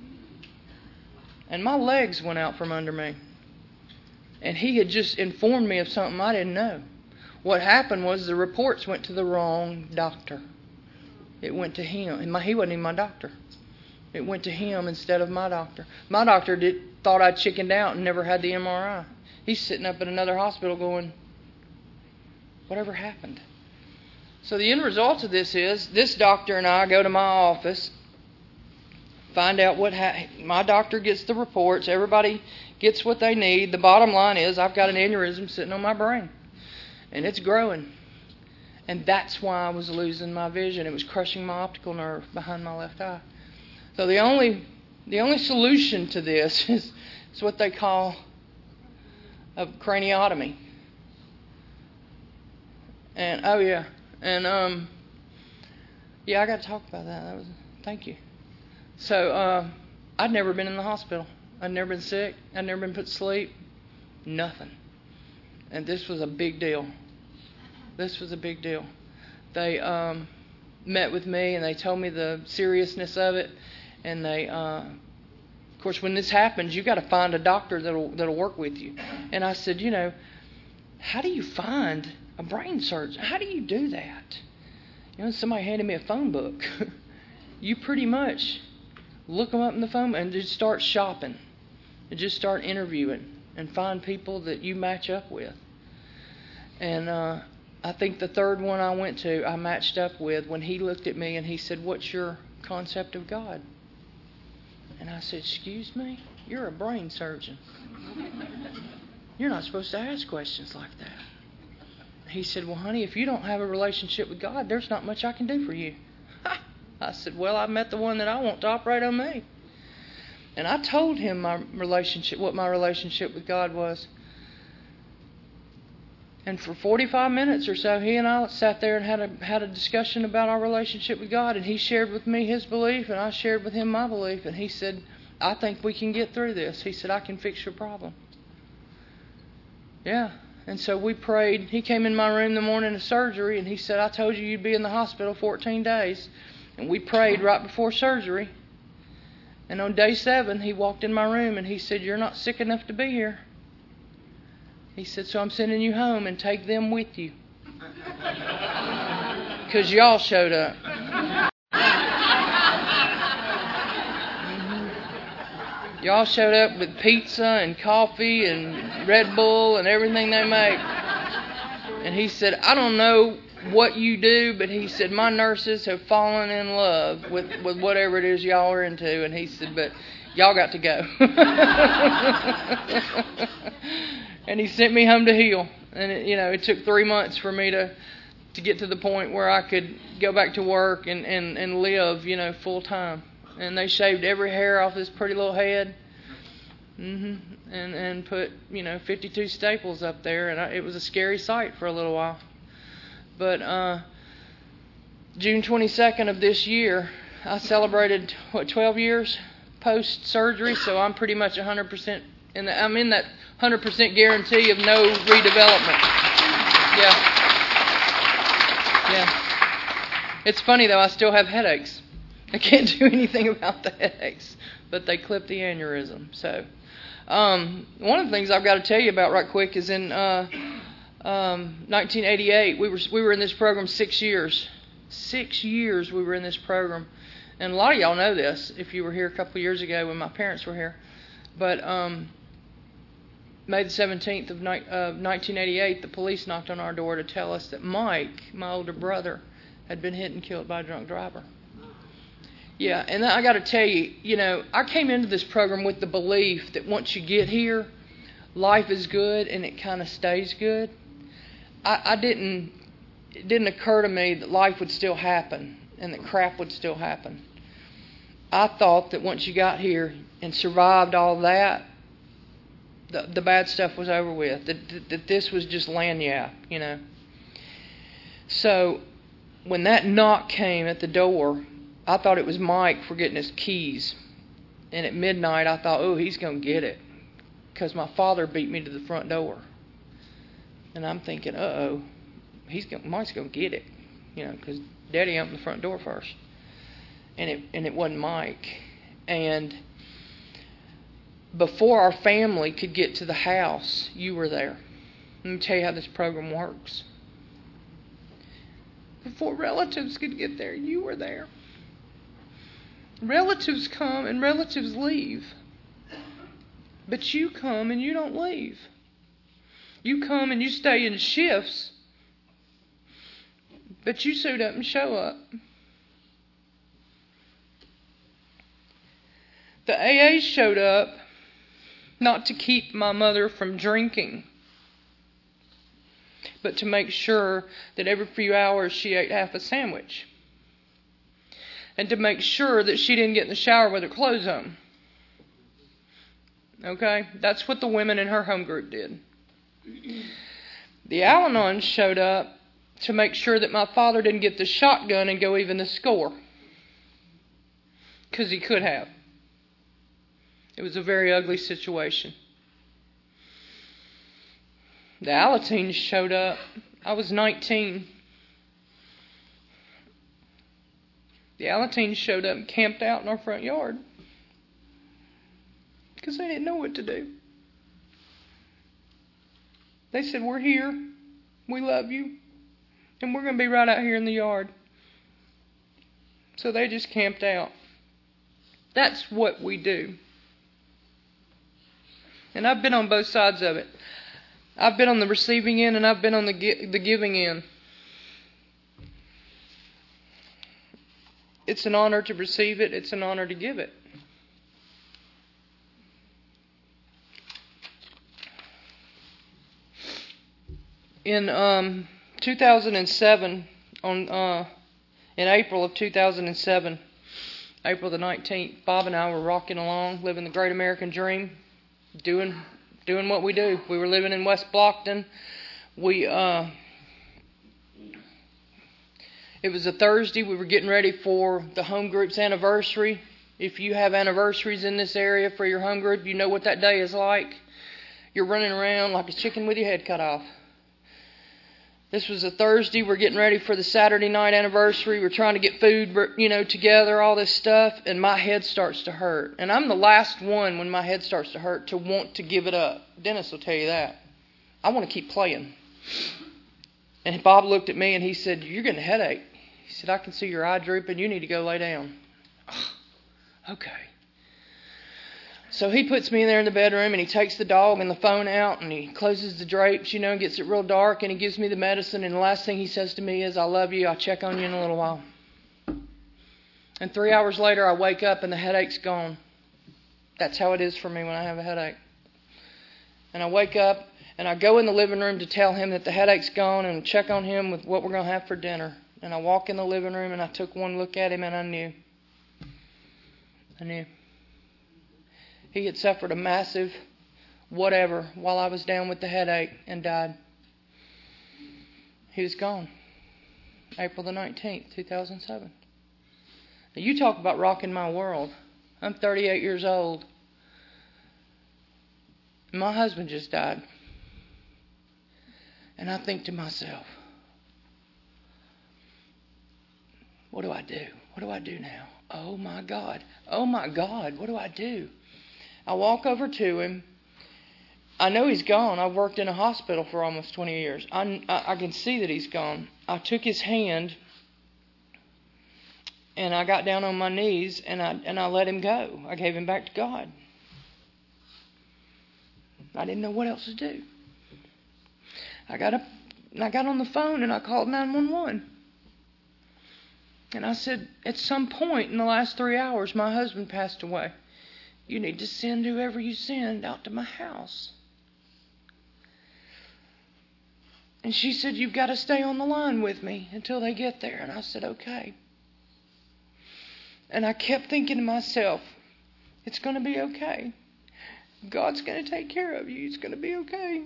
[SPEAKER 1] And my legs went out from under me. And he had just informed me of something I didn't know. What happened was the reports went to the wrong doctor. It went to him. And my, he wasn't even my doctor. It went to him instead of my doctor. My doctor did, thought I'd chickened out and never had the M R I. He's sitting up at another hospital going, whatever happened? So the end result of this is, this doctor and I go to my office, find out what ha- my doctor gets the reports, everybody gets what they need. The bottom line is, I've got an aneurysm sitting on my brain, and it's growing. And that's why I was losing my vision. It was crushing my optical nerve behind my left eye. So the only the only solution to this is, is what they call a craniotomy. And oh yeah, and um, yeah, I got to talk about that. That was thank you. So uh, I'd never been in the hospital. I'd never been sick. I'd never been put to sleep. Nothing. And this was a big deal. This was a big deal. They um, met with me and they told me the seriousness of it. And they, uh, of course, when this happens, you got to find a doctor that'll that'll work with you. And I said, you know, how do you find a brain surgeon? How do you do that? You know, somebody handed me a phone book. You pretty much look them up in the phone and just start shopping, and just start interviewing and find people that you match up with. And uh, I think the third one I went to, I matched up with when he looked at me and he said, "What's your concept of God?" And I said, "Excuse me? You're a brain surgeon. You're not supposed to ask questions like that." He said, "Well, honey, if you don't have a relationship with God, there's not much I can do for you." I said, "Well, I met the one that I want to operate on me." And I told him my relationship, what my relationship with God was. And for forty-five minutes or so, he and I sat there and had a had a discussion about our relationship with God. And he shared with me his belief, and I shared with him my belief. And he said, "I think we can get through this." He said, "I can fix your problem." Yeah. And so we prayed. He came in my room the morning of surgery, and he said, "I told you you'd be in the hospital fourteen days. And we prayed right before surgery. And on day seven, he walked in my room, and he said, "You're not sick enough to be here." He said, "So I'm sending you home, and take them with you. Because y'all showed up." Mm-hmm. Y'all showed up with pizza and coffee and Red Bull and everything they make. And he said, "I don't know what you do," but he said, "My nurses have fallen in love with, with whatever it is y'all are into." And he said, "But y'all got to go." And he sent me home to heal. And, it, you know, it took three months for me to, to get to the point where I could go back to work and, and, and live, you know, full time. And they shaved every hair off this pretty little head. Mm-hmm. And, and put, you know, fifty-two staples up there. And I, it was a scary sight for a little while. But uh, June twenty-second of this year, I celebrated, what, twelve years post-surgery. So I'm pretty much one hundred percent in the, I'm in that one hundred percent guarantee of no redevelopment. Yeah. Yeah. It's funny, though, I still have headaches. I can't do anything about the headaches, but they clipped the aneurysm. So um, one of the things I've got to tell you about right quick is in uh, um, nineteen eighty-eight, we were we were in this program six years. Six years we were in this program. And a lot of y'all know this if you were here a couple of years ago when my parents were here. But um, May the seventeenth of nineteen eighty-eight, the police knocked on our door to tell us that Mike, my older brother, had been hit and killed by a drunk driver. Yeah, and I got to tell you, you know, I came into this program with the belief that once you get here, life is good and it kind of stays good. I, I didn't, it didn't occur to me that life would still happen and that crap would still happen. I thought that once you got here and survived all that, the, the bad stuff was over with, that, that, that this was just lagniappe, you know. So when that knock came at the door, I thought it was Mike for getting his keys. And at midnight, I thought, oh, he's going to get it. Because my father beat me to the front door. And I'm thinking, uh-oh, he's going, Mike's going to get it. You know, because Daddy opened the front door first. And it, and it wasn't Mike. And before our family could get to the house, you were there. Let me tell you how this program works. Before relatives could get there, you were there. Relatives come and relatives leave. But you come and you don't leave. You come and you stay in shifts. But you suit up and show up. The A As showed up not to keep my mother from drinking. but to make sure that every few hours she ate half a sandwich. And to make sure that she didn't get in the shower with her clothes on. Okay? That's what the women in her home group did. The Al-Anons showed up to make sure that my father didn't get the shotgun and go even the score. Because he could have. It was a very ugly situation. The Alateens showed up. I was nineteen. The Alateens showed up and camped out in our front yard. Because they didn't know what to do. They said, we're here. We love you. And we're going to be right out here in the yard. So they just camped out. That's what we do. And I've been on both sides of it. I've been on the receiving end and I've been on the the giving end. It's an honor to receive it. It's an honor to give it. In um, two thousand seven, on uh, in April of two thousand seven, April the nineteenth, Bob and I were rocking along, living the great American dream, doing doing what we do. We were living in West Blockton. We uh, it was a Thursday. We were getting ready for the home group's anniversary. If you have anniversaries in this area for your home group, you know what that day is like. You're running around like a chicken with your head cut off. This was a Thursday. We're getting ready for the Saturday night anniversary. We're trying to get food, you know, together, all this stuff. And my head starts to hurt. And I'm the last one when my head starts to hurt to want to give it up. Dennis will tell you that. I want to keep playing. And Bob looked at me and he said, you're getting a headache. He said, I can see your eye drooping. You need to go lay down. Oh, okay. So he puts me in there in the bedroom and he takes the dog and the phone out and he closes the drapes, you know, and gets it real dark and he gives me the medicine and the last thing he says to me is, I love you, I'll check on you in a little while. And three hours later I wake up and the headache's gone. That's how it is for me when I have a headache. And I wake up and I go in the living room to tell him that the headache's gone and check on him with what we're going to have for dinner. And I walk in the living room and I took one look at him and I knew. I knew. He had suffered a massive whatever while I was down with the headache and died. He was gone. April the nineteenth, two thousand seven. Now you talk about rocking my world. I'm thirty-eight years old. My husband just died. And I think to myself, what do I do? What do I do now? Oh my God. Oh my God. What do I do? I walk over to him. I know he's gone. I've worked in a hospital for almost twenty years. I, I, I can see that he's gone. I took his hand and I got down on my knees and I and I let him go. I gave him back to God. I didn't know what else to do. I got up and I got on the phone and I called nine one one. And I said, at some point in the last three hours, my husband passed away. You need to send whoever you send out to my house. And she said, you've got to stay on the line with me until they get there. And I said, okay. And I kept thinking to myself, it's going to be okay. God's going to take care of you. It's going to be okay.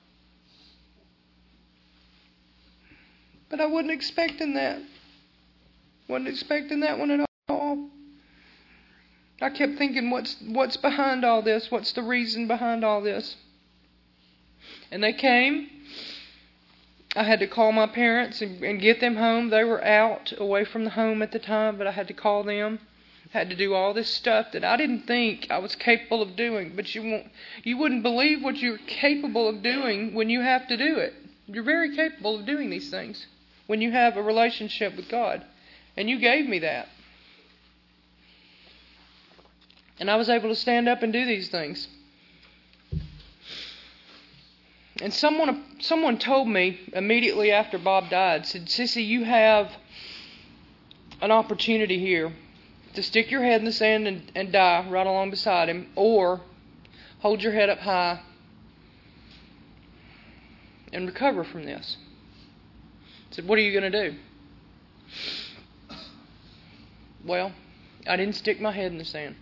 [SPEAKER 1] But I wasn't expecting that. Wasn't expecting that one at all. I kept thinking, what's what's behind all this? What's the reason behind all this? And they came. I had to call my parents and, and get them home. They were out, away from the home at the time, but I had to call them. I had to do all this stuff that I didn't think I was capable of doing. But you won't, you wouldn't believe what you're capable of doing when you have to do it. You're very capable of doing these things when you have a relationship with God. And you gave me that. And I was able to stand up and do these things. And someone someone told me immediately after Bob died, said, Sissy, you have an opportunity here to stick your head in the sand and, and die right along beside him, or hold your head up high and recover from this. I said, what are you going to do? Well, I didn't stick my head in the sand.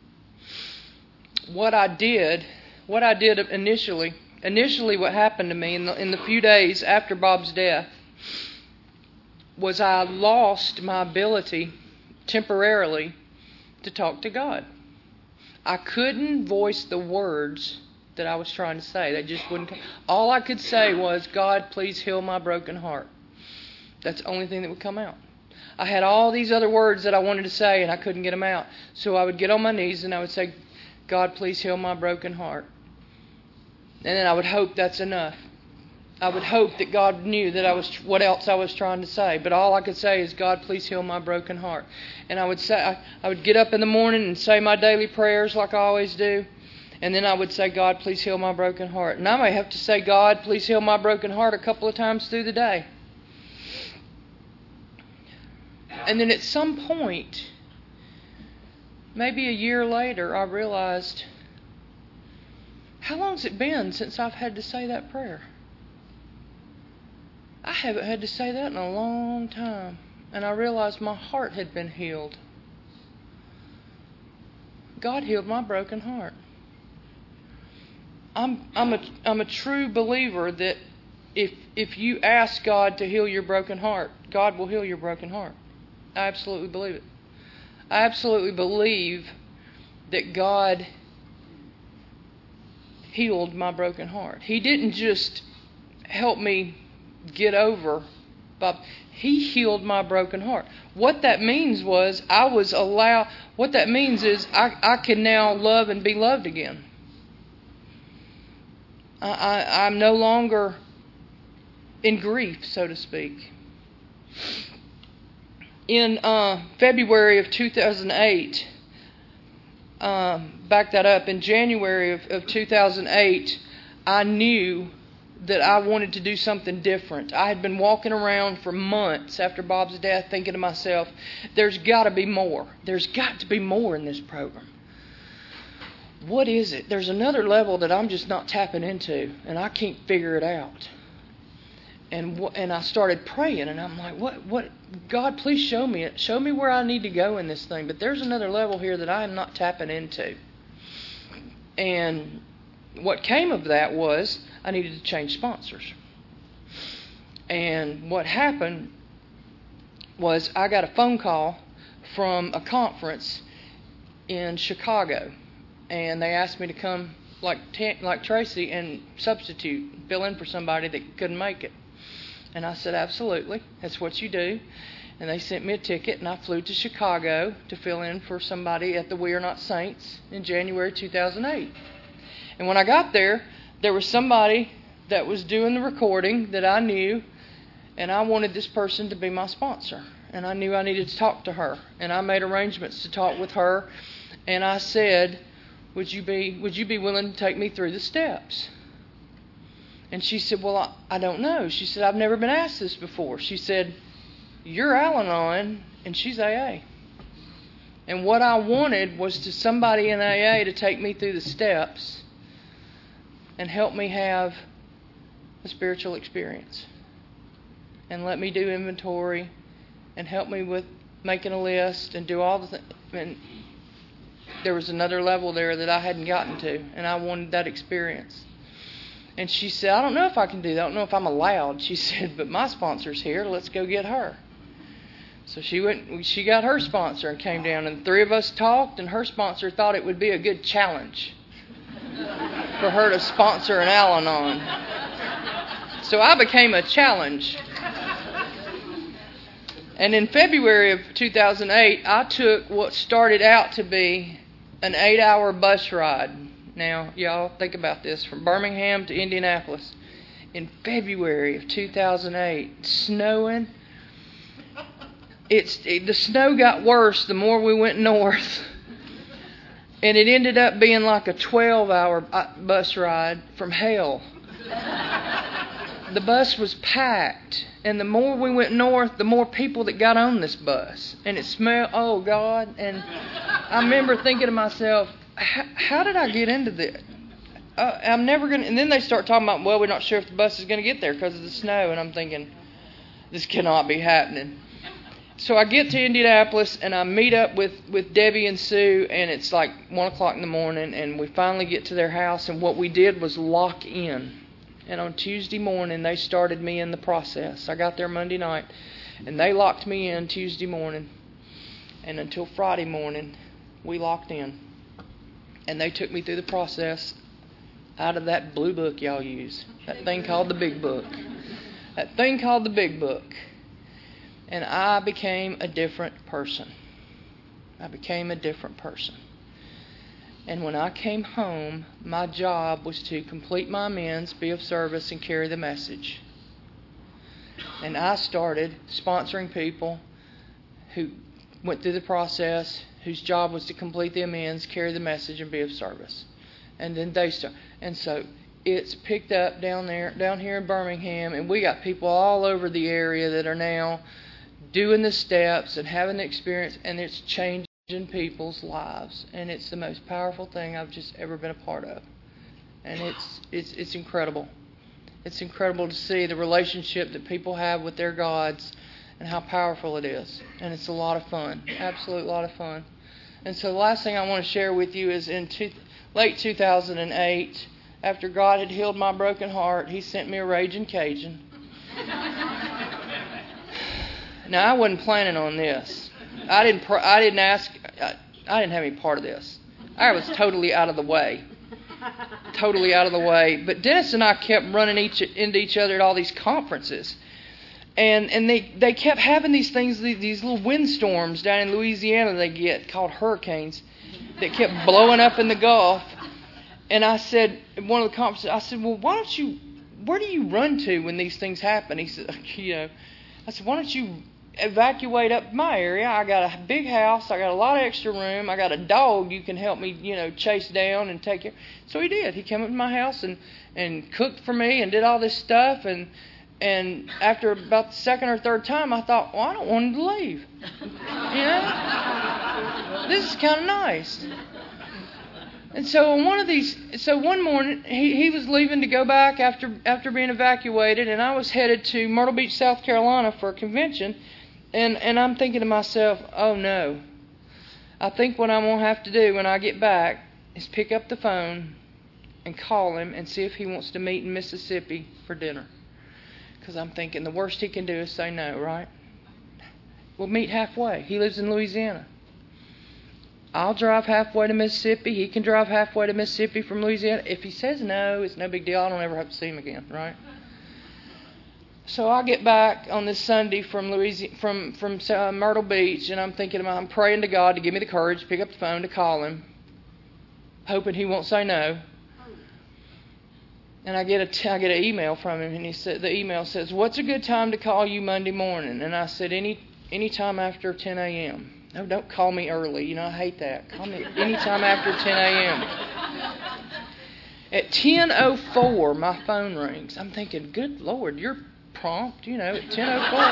[SPEAKER 1] What I did, what I did initially, initially what happened to me in the, in the few days after Bob's death was I lost my ability temporarily to talk to God. I couldn't voice the words that I was trying to say. They just wouldn't come. All I could say was, God, please heal my broken heart. That's the only thing that would come out. I had all these other words that I wanted to say, and I couldn't get them out. So I would get on my knees, and I would say, God, please heal my broken heart. And then I would hope that's enough. I would hope that God knew that I was what else I was trying to say. But all I could say is, God, please heal my broken heart. And I would say, I, I would get up in the morning and say my daily prayers like I always do. And then I would say, God, please heal my broken heart. And I may have to say, God, please heal my broken heart a couple of times through the day. And then at some point, maybe a year later, I realized, how long's it been since I've had to say that prayer? I haven't had to say that in a long time. And I realized my heart had been healed. God healed my broken heart. I'm I'm a I'm a true believer that if if you ask God to heal your broken heart, God will heal your broken heart. I absolutely believe it. I absolutely believe that God healed my broken heart. He didn't just help me get over, Bob. He healed my broken heart. What that means was I was allowed, what that means is I, I can now love and be loved again. I, I, I'm no longer in grief, so to speak. In uh, February of two thousand eight, um, back that up, in January of, of two thousand eight, I knew that I wanted to do something different. I had been walking around for months after Bob's death thinking to myself, there's got to be more. There's got to be more in this program. What is it? There's another level that I'm just not tapping into, and I can't figure it out. And and I started praying, and I'm like, what? What? God, please show me it. Show me where I need to go in this thing. But there's another level here that I am not tapping into. And what came of that was I needed to change sponsors. And what happened was I got a phone call from a conference in Chicago, and they asked me to come, like like Tracy, and substitute, fill in for somebody that couldn't make it. And I said, absolutely, that's what you do. And they sent me a ticket, and I flew to Chicago to fill in for somebody at the We Are Not Saints in January two thousand eight. And when I got there, there was somebody that was doing the recording that I knew, and I wanted this person to be my sponsor. And I knew I needed to talk to her. And I made arrangements to talk with her. And I said, would you be would you be willing to take me through the steps? And she said, well, I, I don't know. She said, I've never been asked this before. She said, you're Al-Anon, and she's A A. And what I wanted was to somebody in A A to take me through the steps and help me have a spiritual experience. And let me do inventory and help me with making a list and do all the things. And there was another level there that I hadn't gotten to, and I wanted that experience. And she said, I don't know if I can do that. I don't know if I'm allowed. She said, but my sponsor's here. Let's go get her. So she went. She got her sponsor and came down, and the three of us talked, and her sponsor thought it would be a good challenge for her to sponsor an Al-Anon. So I became a challenge. And in February of two thousand eight, I took what started out to be an eight-hour bus ride. Now, y'all think about this, from Birmingham to Indianapolis. In February of two thousand eight, snowing. It's it, the snow got worse the more we went north. And it ended up being like a twelve-hour bus ride from hell. The bus was packed. And the more we went north, the more people that got on this bus. And it smelled, oh God. And I remember thinking to myself, how did I get into this? uh, I'm never going to, and then they start talking about, well, we're not sure if the bus is going to get there because of the snow. And I'm thinking, this cannot be happening. So I get to Indianapolis and I meet up with, with Debbie and Sue, and it's like one o'clock in the morning, and we finally get to their house, and what we did was lock in. And on Tuesday morning, they started me in the process. I got there Monday night, and they locked me in Tuesday morning. And until Friday morning, we locked in. And they took me through the process out of that blue book y'all use. That thing called the Big Book. That thing called the Big Book. And I became a different person. I became a different person. And when I came home, my job was to complete my amends, be of service, and carry the message. And I started sponsoring people who went through the process, whose job was to complete the amends, carry the message, and be of service. And then they start. And so it's picked up down there, down here in Birmingham, and we got people all over the area that are now doing the steps and having the experience, and it's changing people's lives. And it's the most powerful thing I've just ever been a part of. And it's it's it's incredible. It's incredible to see the relationship that people have with their gods and how powerful it is. And it's a lot of fun. Absolute lot of fun. And so the last thing I want to share with you is in two, late two thousand eight, after God had healed my broken heart, He sent me a Raging Cajun. Now, I wasn't planning on this. I didn't pr- I didn't ask. I, I didn't have any part of this. I was totally out of the way. Totally out of the way. But Dennis and I kept running each into each other at all these conferences. And and they, they kept having these things, these, these little windstorms down in Louisiana they get, called hurricanes, that kept blowing up in the Gulf. And I said, at one of the conferences, I said, well, why don't you, where do you run to when these things happen? He said, you know, I said, why don't you evacuate up my area? I got a big house, I got a lot of extra room, I got a dog you can help me, you know, chase down and take care. So he did. He came up to my house and, and cooked for me and did all this stuff. And And after about the second or third time, I thought, well, I don't want him to leave. You know? This is kind of nice. And so on one of these, so one morning, he, he was leaving to go back after after being evacuated, and I was headed to Myrtle Beach, South Carolina for a convention. And, and I'm thinking to myself, oh no. I think what I'm going to have to do when I get back is pick up the phone and call him and see if he wants to meet in Mississippi for dinner. Because I'm thinking the worst he can do is say no, right? We'll meet halfway. He lives in Louisiana. I'll drive halfway to Mississippi. He can drive halfway to Mississippi from Louisiana. If he says no, it's no big deal. I don't ever have to see him again, right? So I get back on this Sunday from Louisiana, from from uh, Myrtle Beach, and I'm thinking about, I'm praying to God to give me the courage to pick up the phone to call him, hoping he won't say no. And I get a t- I get an email from him, and he said the email says, "What's a good time to call you Monday morning?" And I said, "Any any time after ten a.m. No, don't call me early. You know, I hate that. Call me any time after ten a.m. At ten oh four, my phone rings. I'm thinking, good Lord, you're prompt. You know, at ten oh four,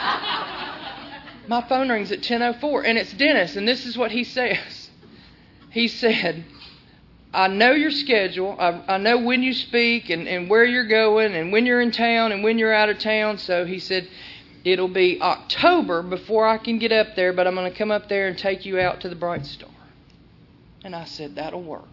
[SPEAKER 1] my phone rings at ten oh four, and it's Dennis. And this is what he says. He said, I know your schedule. I, I know when you speak and, and where you're going and when you're in town and when you're out of town. So he said, it'll be October before I can get up there, but I'm going to come up there and take you out to the Bright Star. And I said, that'll work.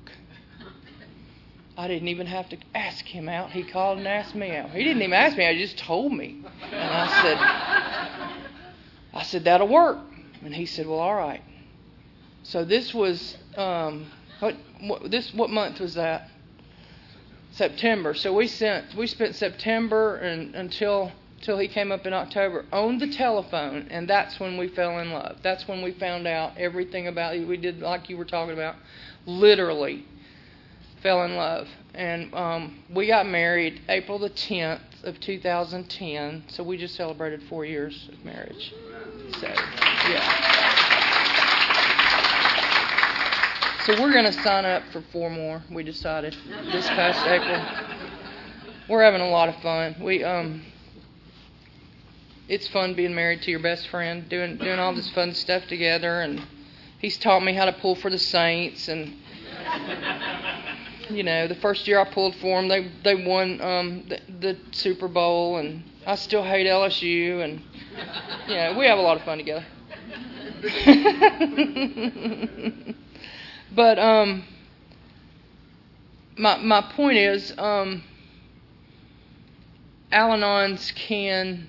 [SPEAKER 1] I didn't even have to ask him out. He called and asked me out. He didn't even ask me out. He just told me. And I said, I said, that'll work. And he said, well, all right. So this was... Um, What, what this what month was that? September. So we sent we spent September and until until he came up in October on the telephone, and that's when we fell in love. That's when we found out everything about you. We did like you were talking about, literally fell in love. And um, we got married April the tenth of two thousand ten. So we just celebrated four years of marriage. So yeah. So we're going to sign up for four more. We decided this past April. We're having a lot of fun. We um, it's fun being married to your best friend, doing doing all this fun stuff together. And he's taught me how to pull for the Saints, and You know, the first year I pulled for them, they they won um, the, the Super Bowl, and I still hate L S U, and yeah, we have a lot of fun together. But um, my my point is, um, Al-Anons can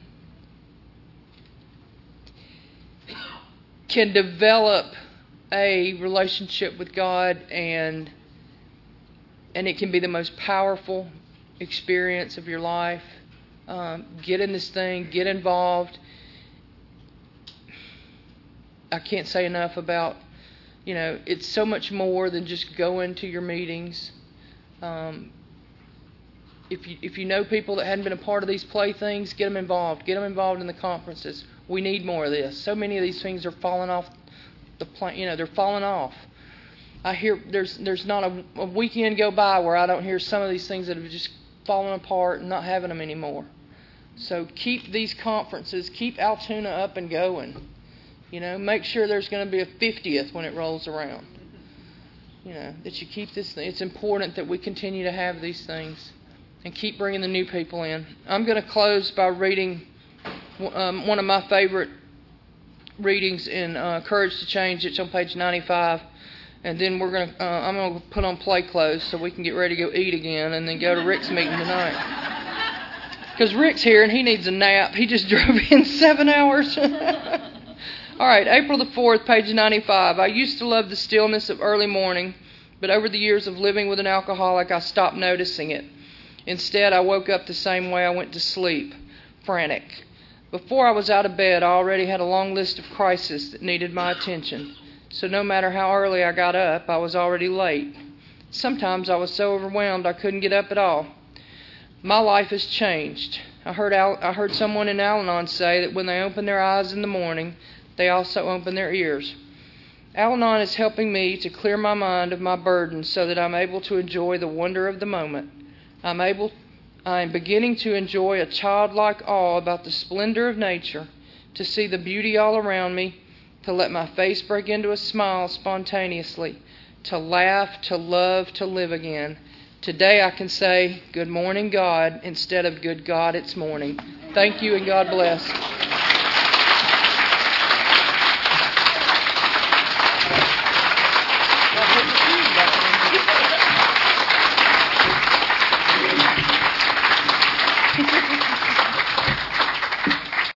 [SPEAKER 1] can develop a relationship with God, and and it can be the most powerful experience of your life. Um, get in this thing, get involved. I can't say enough about, you know, it's so much more than just going to your meetings. Um, if you if you know people that hadn't been a part of these playthings, get them involved. Get them involved in the conferences. We need more of this. So many of these things are falling off the plan. You know, they're falling off. I hear there's there's not a, a weekend go by where I don't hear some of these things that have just fallen apart and not having them anymore. So keep these conferences, keep Altoona up and going. You know, make sure there's going to be a fiftieth when it rolls around. You know, that you keep this thing. It's important that we continue to have these things and keep bringing the new people in. I'm going to close by reading um, one of my favorite readings in uh, Courage to Change. It's on page ninety-five. And then we're going to, uh, I'm going to put on play clothes so we can get ready to go eat again and then go to Rick's meeting tonight. Because Rick's here and he needs a nap. He just drove in seven hours. All right, April the fourth, page ninety-five. I used to love the stillness of early morning, but over the years of living with an alcoholic, I stopped noticing it. Instead, I woke up the same way I went to sleep, frantic. Before I was out of bed, I already had a long list of crises that needed my attention. So no matter how early I got up, I was already late. Sometimes I was so overwhelmed I couldn't get up at all. My life has changed. I heard Al- I heard someone in Al-Anon say that when they open their eyes in the morning, they also open their ears. Al-Anon is helping me to clear my mind of my burdens so that I'm able to enjoy the wonder of the moment. I'm able, I am beginning to enjoy a childlike awe about the splendor of nature, to see the beauty all around me, to let my face break into a smile spontaneously, to laugh, to love, to live again. Today I can say, good morning, God, instead of good God, it's morning. Thank you and God bless.